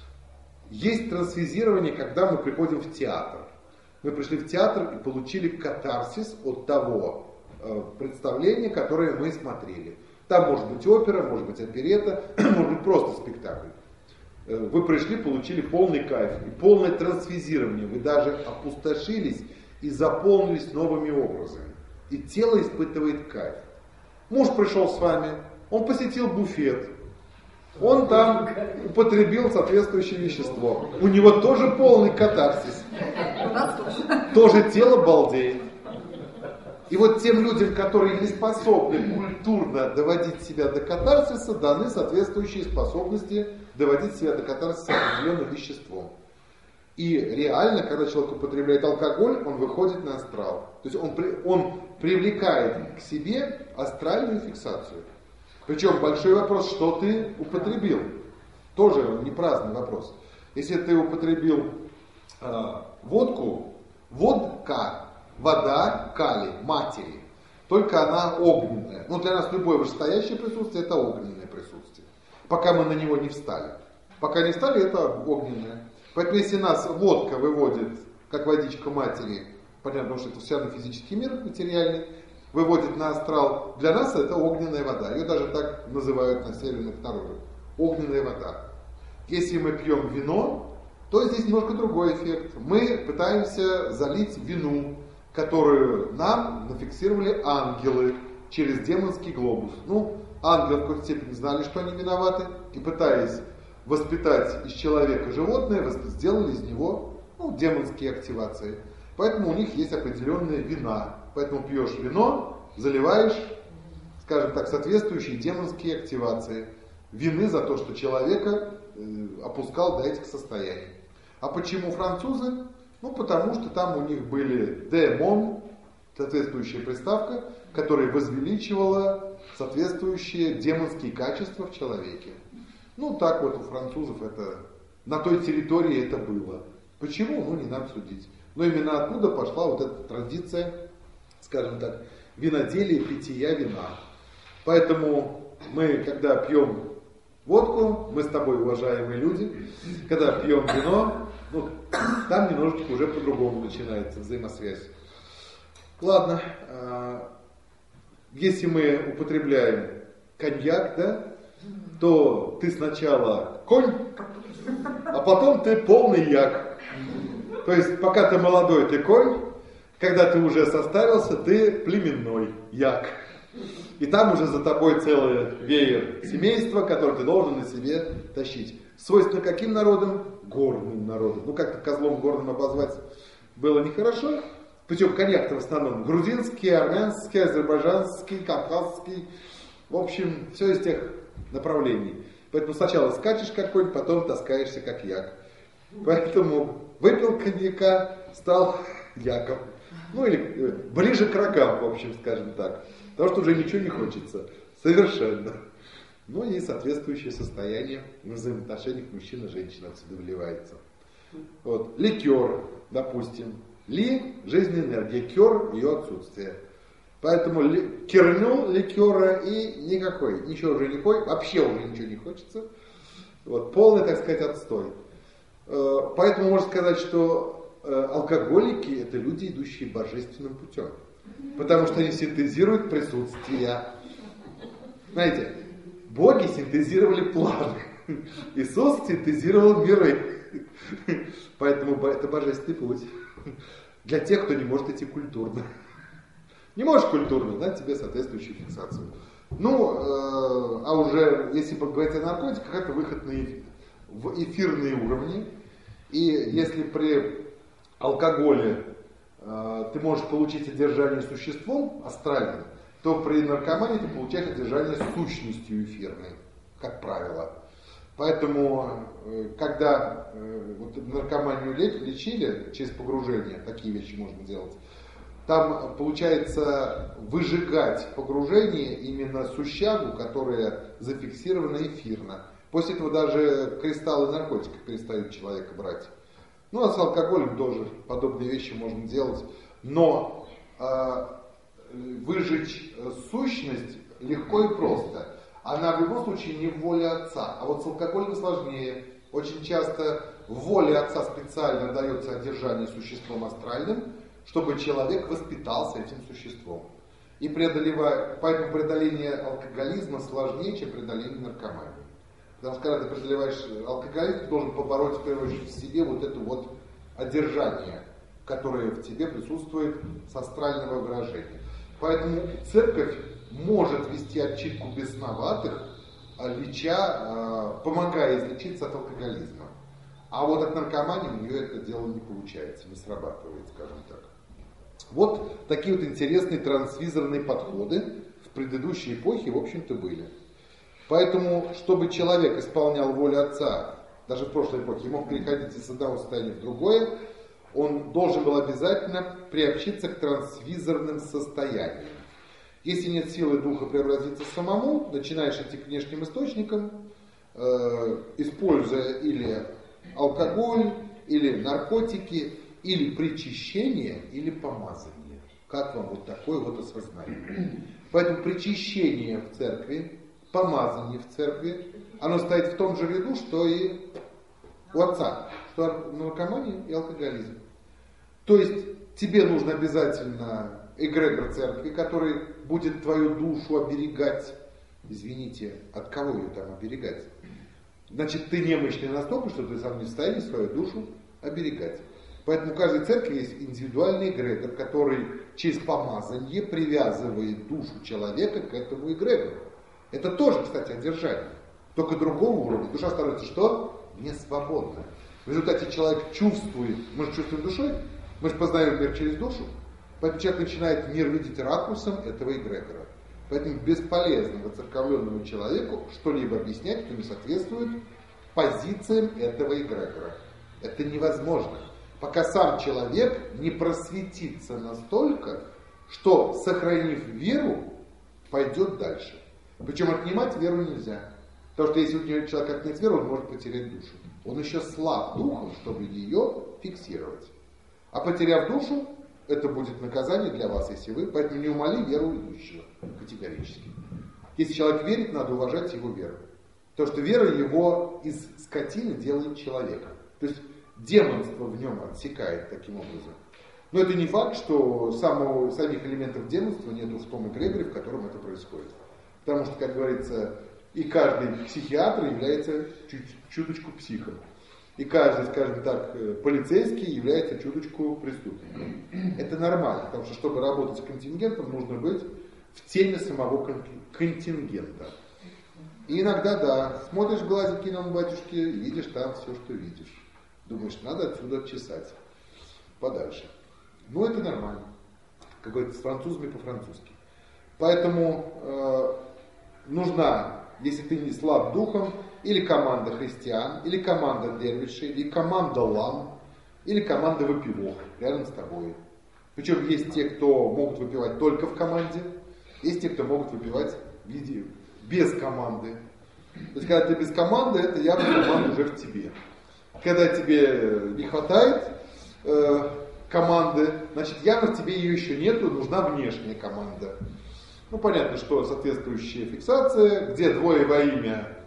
Есть трансвизирование, когда мы приходим в театр. Мы пришли в театр и получили катарсис от того э, представления, которое мы смотрели. Там может быть опера, может быть оперетта, может быть просто спектакль. Э, вы пришли, получили полный кайф и полное трансвизирование. Вы даже опустошились и заполнились новыми образами. И тело испытывает кайф. Муж пришел с вами, он посетил буфет. Он там употребил соответствующее вещество. У него тоже полный катарсис. Тоже тело балдеет. И вот тем людям, которые не способны культурно доводить себя до катарсиса, даны соответствующие способности доводить себя до катарсиса определенным веществом. И реально, когда человек употребляет алкоголь, он выходит на астрал. То есть он, он привлекает к себе астральную фиксацию. Причем большой вопрос, что ты употребил. Тоже не праздный вопрос. Если ты употребил э, водку, водка, вода, калий, матери, только она огненная. Ну, для нас любое вышестоящее присутствие – это огненное присутствие. Пока мы на него не встали. Пока не встали, это огненное. Поэтому если нас водка выводит, как водичка матери, понятно, потому что это все равно физический мир материальный, выводит на астрал, для нас это огненная вода. Ее даже так называют на северных народах. Огненная вода. Если мы пьем вино, то здесь немножко другой эффект. Мы пытаемся залить вину, которую нам нафиксировали ангелы через демонский глобус. Ну, ангелы в какой-то степени знали, что они виноваты, и пытаясь воспитать из человека животное, сделали из него ну, демонские активации. Поэтому у них есть определенная вина. Поэтому пьешь вино, заливаешь, скажем так, соответствующие демонские активации. Вины за то, что человека э, опускал до этих состояний. А почему французы? Ну, потому что там у них были демон, соответствующая приставка, которая возвеличивала соответствующие демонские качества в человеке. Ну, так вот у французов это, на той территории это было. Почему? Ну, не нам судить. Но именно оттуда пошла вот эта традиция, скажем так, виноделия, питья вина. Поэтому мы, когда пьем водку, мы с тобой, уважаемые люди, когда пьем вино, ну, Там немножечко уже по-другому начинается взаимосвязь. Ладно, если мы употребляем коньяк, да, то ты сначала конь, а потом ты полный як. То есть пока ты молодой, ты конь, когда ты уже состарился, ты племенной як. И там уже за тобой целый веер семейства, который ты должен на себе тащить. Свойственно каким народам? Горным народам. Ну как-то козлом горным обозвать было нехорошо. Причем коньяк-то в основном грузинский, армянский, азербайджанский, кавказский. В общем, все из тех направлений. Поэтому сначала скачешь как конь, потом таскаешься как як. Поэтому выпил коньяка, стал яком. Ну или ближе к рогам, в общем, скажем так. Потому что уже ничего не хочется. Совершенно. Ну и соответствующее состояние в взаимоотношениях мужчин и женщин отсюда вливается. Вот. Ликер, допустим. Ли – жизненная энергия, кер – ее отсутствие. Поэтому ли, керню ликера и никакой, ничего уже не хочется, вообще уже ничего не хочется. Вот, полный, так сказать, отстой. Поэтому можно сказать, что алкоголики – это люди, идущие божественным путем. Потому что они синтезируют присутствие. Знаете, боги синтезировали планы. Иисус синтезировал миры. Поэтому это божественный путь. Для тех, кто не может идти культурно. Не можешь культурно, да, тебе соответствующую фиксацию. Ну, э, а уже, если поговорить о наркотиках, это выход на эфир, в эфирные уровни. И если при алкоголе э, ты можешь получить одержание существом астральным, то при наркомании ты получаешь одержание сущностью эфирной, как правило. Поэтому, э, когда э, вот наркоманию лечили через погружение, такие вещи можно делать, там получается выжигать погружение именно сущагу, которая зафиксирована эфирно. После этого даже кристаллы наркотиков перестают человека брать. Ну а с алкоголем тоже подобные вещи можно делать. Но э, выжечь сущность легко и просто. Она в любом случае не в воле отца. А вот с алкоголем сложнее. Очень часто в воле отца специально дается одержание существом астральным, чтобы человек воспитался этим существом. И преодолевая, поэтому преодоление алкоголизма сложнее, чем преодоление наркомании. Потому что когда ты преодолеваешь алкоголизм, ты должен побороть в первую очередь в себе вот это вот одержание, которое в тебе присутствует с астрального выражения. Поэтому церковь может вести отчитку бесноватых, леча, помогая излечиться от алкоголизма. А вот от наркомании у нее это дело не получается, не срабатывает, скажем так. Вот такие вот интересные трансвизорные подходы в предыдущей эпохе, в общем-то, были. Поэтому, чтобы человек исполнял волю Отца, даже в прошлой эпохе, мог переходить из одного состояния в другое, он должен был обязательно приобщиться к трансвизорным состояниям. Если нет силы духа преобразиться самому, начинаешь идти к внешним источникам, э, используя или алкоголь, или наркотики, или причащение, или помазание. Как вам вот такое вот осознание? Поэтому причащение в церкви, помазание в церкви, оно стоит в том же ряду, что и у отца, что наркомания и алкоголизм. То есть тебе нужно обязательно эгрегор церкви, который будет твою душу оберегать. Извините, от кого ее там оберегать? Значит, ты немощный настолько, что ты сам не в состоянии свою душу оберегать. Поэтому у каждой церкви есть индивидуальный эгрегор, который через помазание привязывает душу человека к этому эгрегору. Это тоже, кстати, одержание. Только другого уровня. Душа становится что? Не свободна. В результате человек чувствует, мы же чувствуем душой, мы же познаем мир через душу. Поэтому человек начинает мир видеть ракурсом этого эгрегора. Поэтому бесполезно воцерковленному человеку что-либо объяснять, что не соответствует позициям этого эгрегора. Это невозможно. Пока сам человек не просветится настолько, что, сохранив веру, пойдет дальше. Причем отнимать веру нельзя. Потому что если у человека отнять веру, он может потерять душу. Он еще слаб духом, чтобы ее фиксировать. А потеряв душу, это будет наказание для вас, если вы, поэтому не умоли веру идущего категорически. Если человек верит, надо уважать его веру. Потому что вера его из скотины делает человека. То есть демонство в нем отсекает таким образом. Но это не факт, что самого, самих элементов демонства нету в том эгрегоре, в котором это происходит. Потому что, как говорится, и каждый психиатр является чуть, чуточку психом. И каждый, скажем так, полицейский является чуточку преступником. Это нормально, потому что, чтобы работать с контингентом, нужно быть в теме самого контингента. И иногда, да, смотришь в глазики на батюшки, видишь там все, что видишь. Думаешь, надо отсюда отчесать подальше. Ну, это нормально. Как говорится, с французами по-французски. Поэтому э, нужна, если ты не слаб духом, или команда христиан, или команда дервишей, или команда лам, или команда выпивок рядом с тобой. Причем есть те, кто могут выпивать только в команде, есть те, кто могут выпивать в виде, без команды. То есть, когда ты без команды, это явно команда уже в тебе. Когда тебе не хватает э, команды, значит, явно в тебе ее еще нету, нужна внешняя команда. Ну, понятно, что соответствующая фиксация, где двое во имя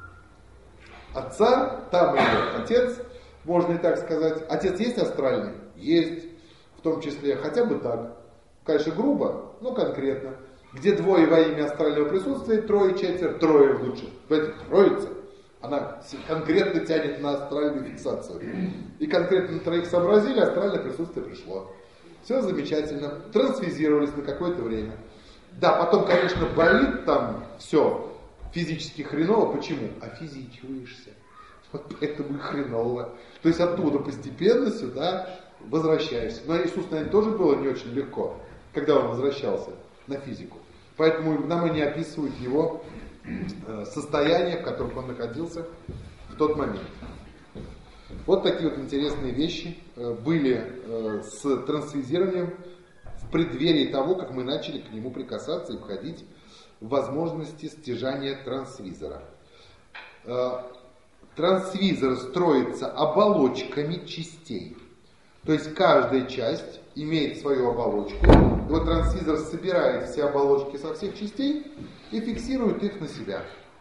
отца, там и отец, можно и так сказать. Отец есть астральный? Есть. В том числе хотя бы так. Конечно, грубо, но конкретно. Где двое во имя астрального присутствия, трое, четверо, трое лучше. Троица. Она конкретно тянет на астральную фиксацию. И конкретно троих сообразили, астральное присутствие пришло. Все замечательно. Трансвизировались на какое-то время. Да, потом, конечно, болит там все физически хреново. Почему? Офизичиваешься. Вот поэтому и хреново. То есть оттуда постепенно сюда возвращаешься. Но Иисусу, наверное, тоже было не очень легко, когда он возвращался на физику. Поэтому нам и не описывают его состояние, в котором он находился в тот момент. Вот такие вот интересные вещи были с трансвизированием в преддверии того, как мы начали к нему прикасаться и входить в возможности стяжания трансвизора. Трансвизор строится оболочками частей. То есть каждая часть имеет свою оболочку. И вот трансвизор собирает все оболочки со всех частей и фиксирует их на себя.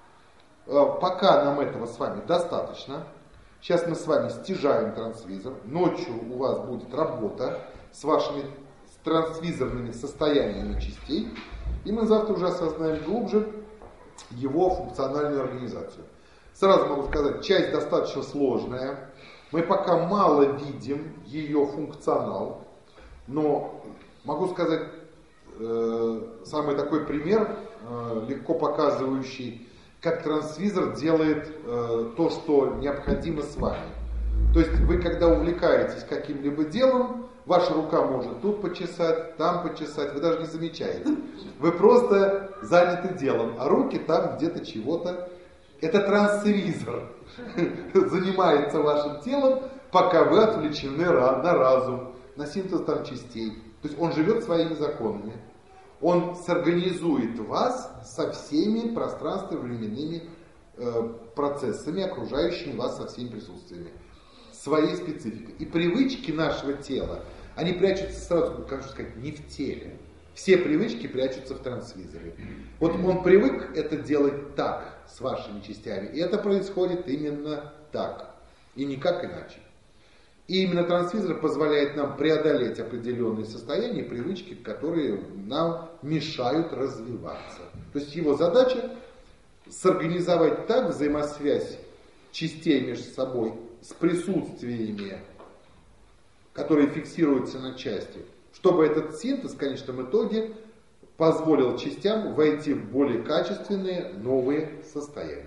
Пока нам этого с вами достаточно. Сейчас мы с вами стяжаем трансвизор. Ночью у вас будет работа с вашими трансвизорными состояниями частей. И мы завтра уже осознаем глубже его функциональную организацию. Сразу могу сказать, часть достаточно сложная. Мы пока мало видим ее функционал. Но могу сказать, э, самый такой пример, э, легко показывающий, как трансвизор делает э, то, что необходимо с вами. То есть вы, когда увлекаетесь каким-либо делом, ваша рука может тут почесать, там почесать, вы даже не замечаете. Вы просто заняты делом, а руки там где-то чего-то. Это трансвизор занимается вашим телом, пока вы отвлечены на разум, на синтез там частей. То есть он живет своими законами. Он сорганизует вас со всеми пространственно-временными э, процессами, окружающими вас со всеми присутствиями. Своей спецификой. И привычки нашего тела, они прячутся сразу, как же сказать, не в теле. Все привычки прячутся в трансвизоре. Вот он привык это делать так, с вашими частями. И это происходит именно так. И никак иначе. И именно трансвизор позволяет нам преодолеть определенные состояния, привычки, которые нам мешают развиваться. То есть его задача сорганизовать так взаимосвязь частей между собой с присутствиями, которые фиксируются на части, чтобы этот синтез в конечном итоге позволил частям войти в более качественные новые состояния.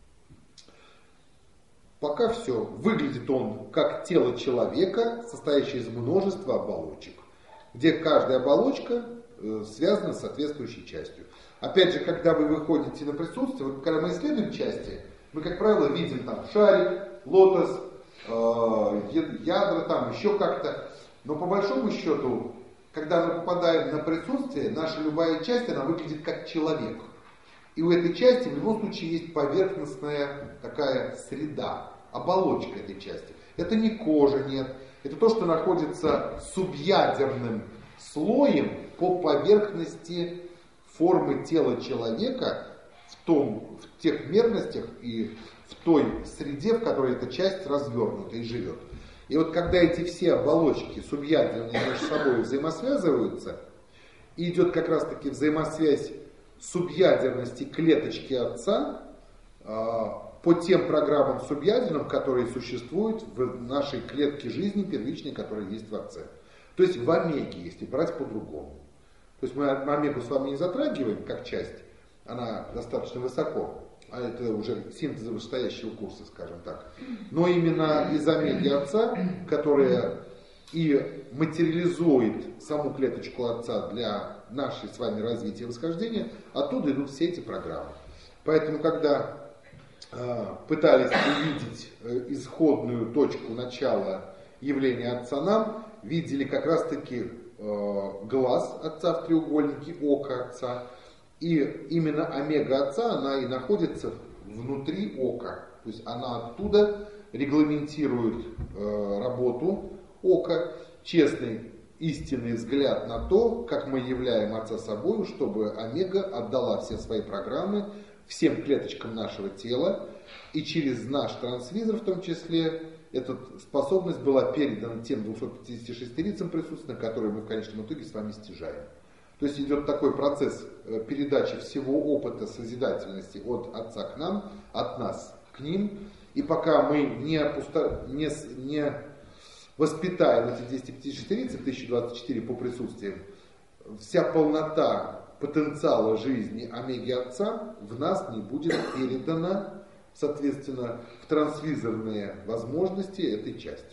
Пока все. Выглядит он как тело человека, состоящее из множества оболочек, где каждая оболочка э, связана с соответствующей частью. Опять же, когда вы выходите на присутствие, вот когда мы исследуем части, мы, как правило, видим там шарик, лотос, э, ядра, там еще как-то. Но по большому счету, когда мы попадаем на присутствие, наша любая часть, она выглядит как человек. И у этой части в любом случае есть поверхностная такая среда, оболочка этой части. Это не кожа, нет. Это то, что находится субъядерным слоем по поверхности формы тела человека в, том, в тех мерностях и в той среде, в которой эта часть развернута и живет. И вот когда эти все оболочки субъядерные между собой взаимосвязываются, и идет как раз таки взаимосвязь субъядерности клеточки отца по тем программам субъядерным, которые существуют в нашей клетке жизни первичной, которая есть в отце. То есть в омеге, если брать по-другому. То есть мы омегу с вами не затрагиваем как часть, она достаточно высоко, а это уже синтез вышестоящего курса, скажем так. Но именно из омеги отца, которая и материализует саму клеточку отца для нашей с вами развития и восхождения, оттуда идут все эти программы. Поэтому, когда э, пытались увидеть э, исходную точку начала явления отца нам, видели как раз-таки э, глаз отца в треугольнике, око отца. И именно омега отца, она и находится внутри ока. То есть она оттуда регламентирует э, работу ока, честный, истинный взгляд на то, как мы являем отца собой, чтобы омега отдала все свои программы всем клеточкам нашего тела. И через наш трансвизор в том числе эта способность была передана тем двумстам пятидесяти шести лицам присутственным, которые мы в конечном итоге с вами стяжаем. То есть идет такой процесс передачи всего опыта созидательности от отца к нам, от нас к ним. И пока мы не, опуста... не, не воспитаем эти двести пятьдесят шесть лиц, тысяча двадцать четыре по присутствиям, вся полнота потенциала жизни омеги отца в нас не будет передана, соответственно, в трансвизорные возможности этой части.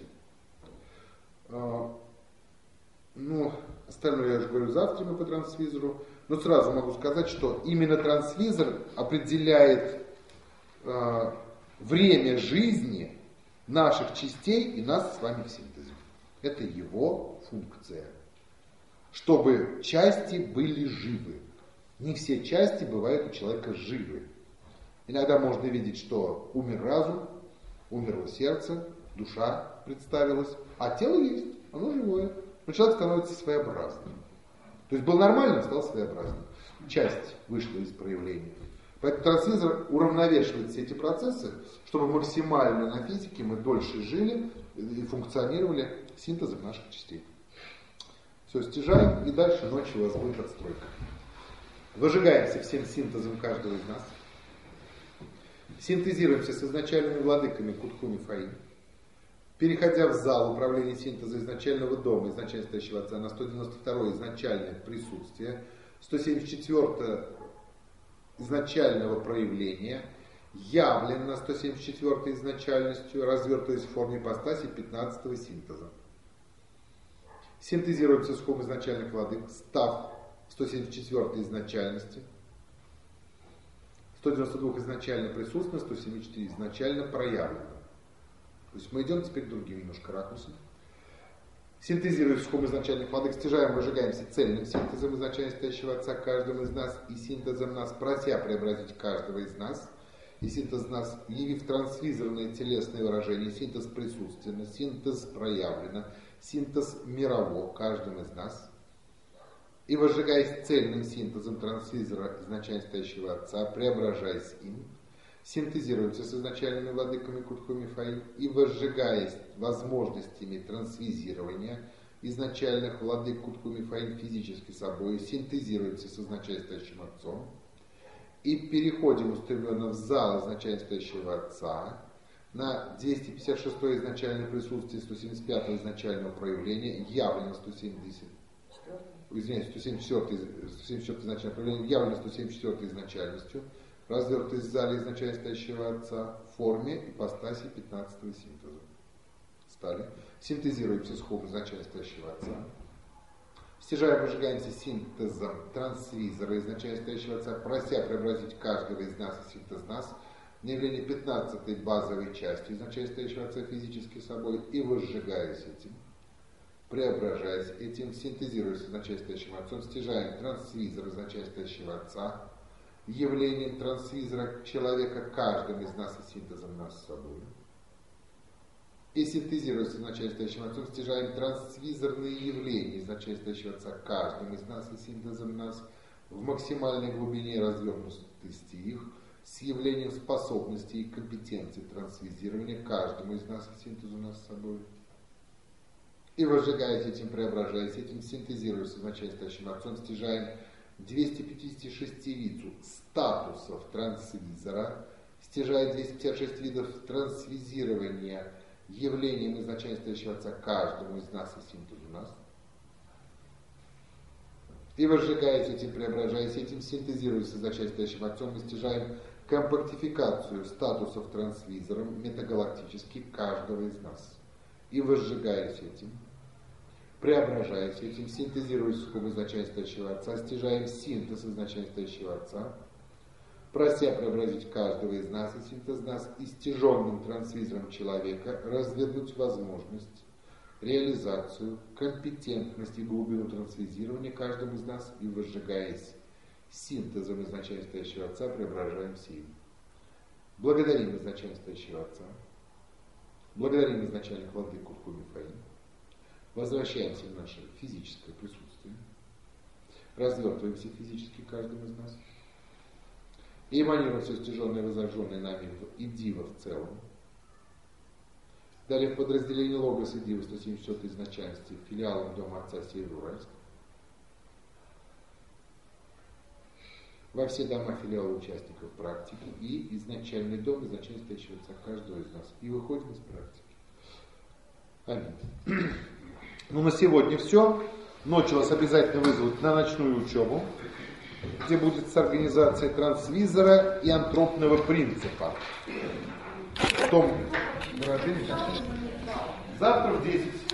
Ну, остальное я уже говорю завтра мы по трансвизору. Но сразу могу сказать, что именно трансвизор определяет э, время жизни наших частей и нас с вами в синтезе. Это его функция. Чтобы части были живы. Не все части бывают у человека живы. Иногда можно видеть, что умер разум, умерло сердце, душа представилась, а тело есть, оно живое. Но человек становится своеобразным. То есть был нормальным, стал своеобразным. Часть вышла из проявления. Поэтому трансвизор уравновешивает все эти процессы, чтобы максимально на физике мы дольше жили и функционировали синтезом наших частей. Все, стяжаем, и дальше ночью у вас будет отстройка. Выжигаемся всем синтезом каждого из нас. Синтезируемся с изначальными владыками Кутхуми Фаи. Переходя в зал управления синтеза изначального дома, изначально стоящего отца, на сто девяносто второе изначальное присутствие, сто семьдесят четвёртое изначального проявления, явлен на сто семьдесят четвёртой изначальностью, развертываясь в форме ипостаси пятнадцатого синтеза. Синтезируемся с хом изначальных владык, став сто семьдесят четвёртой изначальности, сто девяносто два изначально присутственно, сто семьдесят четыре изначально проявлено. То есть мы идем теперь другим немножко ракурсом. Синтезируясь в хом изначальных владык, стяжаем, выжигаемся цельным синтезом изначально стоящего отца каждому из нас и синтезом нас, прося преобразить каждого из нас. И синтез нас, явив трансвизорное телесное выражение, синтез присутственно, синтез проявлено, синтез мирово каждым из нас. И выжигаясь цельным синтезом трансвизора изначально стоящего отца, преображаясь им, синтезируемся с изначальными владыками Кутхуми Фаи и возжигаясь возможностями трансвизирования изначальных владык Кутхуми Фаи физически собой, синтезируемся с изначально стоящим отцом и переходим устремленно в зал изначально стоящего отца на двести пятьдесят шестое изначальное присутствие, сто семьдесят пятое изначального проявления, явлено сто семьдесят, извиняюсь, сто семьдесят четвёртое, сто семьдесят четвёртое изначальное проявление, явлено сто семьдесят четвёртой изначальностью, развертый в зале изначально стоящего отца в форме ипостаси пятнадцатого синтеза. Стали. Синтезируемся с хом изначально стоящего отца. Стяжаем, выжигаемся синтезом трансвизора изначально стоящего отца, прося преобразить каждого из нас и синтез нас на явление пятнадцатой базовой частью изначально стоящего отца физически собой и возжигаясь этим, преображаясь этим, синтезируясь с изначально стоящим отцом, стяжаем трансвизор изначально стоящего отца, явлением трансвизора человека каждым из нас и синтезом нас с собой. И синтезируясь с изначально стоящим отцом, стяжаем трансвизорные явления изначально стоящего отца каждым из нас и синтезом нас в максимальной глубине и развернутости их, с явлением способности и компетенции трансвизирования каждому из нас и синтезу нас с собой. И возжигаясь этим, преображаясь этим, синтезируясь с изначальствующим Отцом, стяжаем двести пятьдесят шестевицу статусов трансвизора, стяжая двести пятьдесят шесть видов трансвизирования явлением изначальствующего Отца каждому из нас и синтезу нас. И возжигаясь этим, преображаясь этим, синтезируясь с изначальствующим Отцом, мы стяжаем компактификацию статусов трансвизором метагалактически каждого из нас. И возжигаясь этим, преображаясь этим, синтезируясь с суккубом изначальствующего Отца, стяжаем синтез изначальствующего Отца, прося преобразить каждого из нас и синтез нас, и стяженным трансвизором человека развернуть возможность, реализацию, компетентность и глубину трансвизирования каждому из нас, и возжигаясь синтезом изначальствующего Отца, преображаемся им. Благодарим изначальствующего Отца, благодарим изначальных владыку Мифаим, возвращаемся в наше физическое присутствие, развертываемся физически каждым из нас, и эманируем все стяженное и возраженное нами в Идива в целом. Далее в подразделении Логос и Дива сто семьдесят четыре изначальности филиалом Дома Отца Североуральск. Во все дома филиала участников практики и изначальный дом изначальствующего Отца каждого из нас. И выходим из практики. Аминь. Ну на сегодня все. Ночью вас обязательно вызовут на ночную учебу, где будет с организацией трансвизора и антропного принципа. В том... Завтра в десять.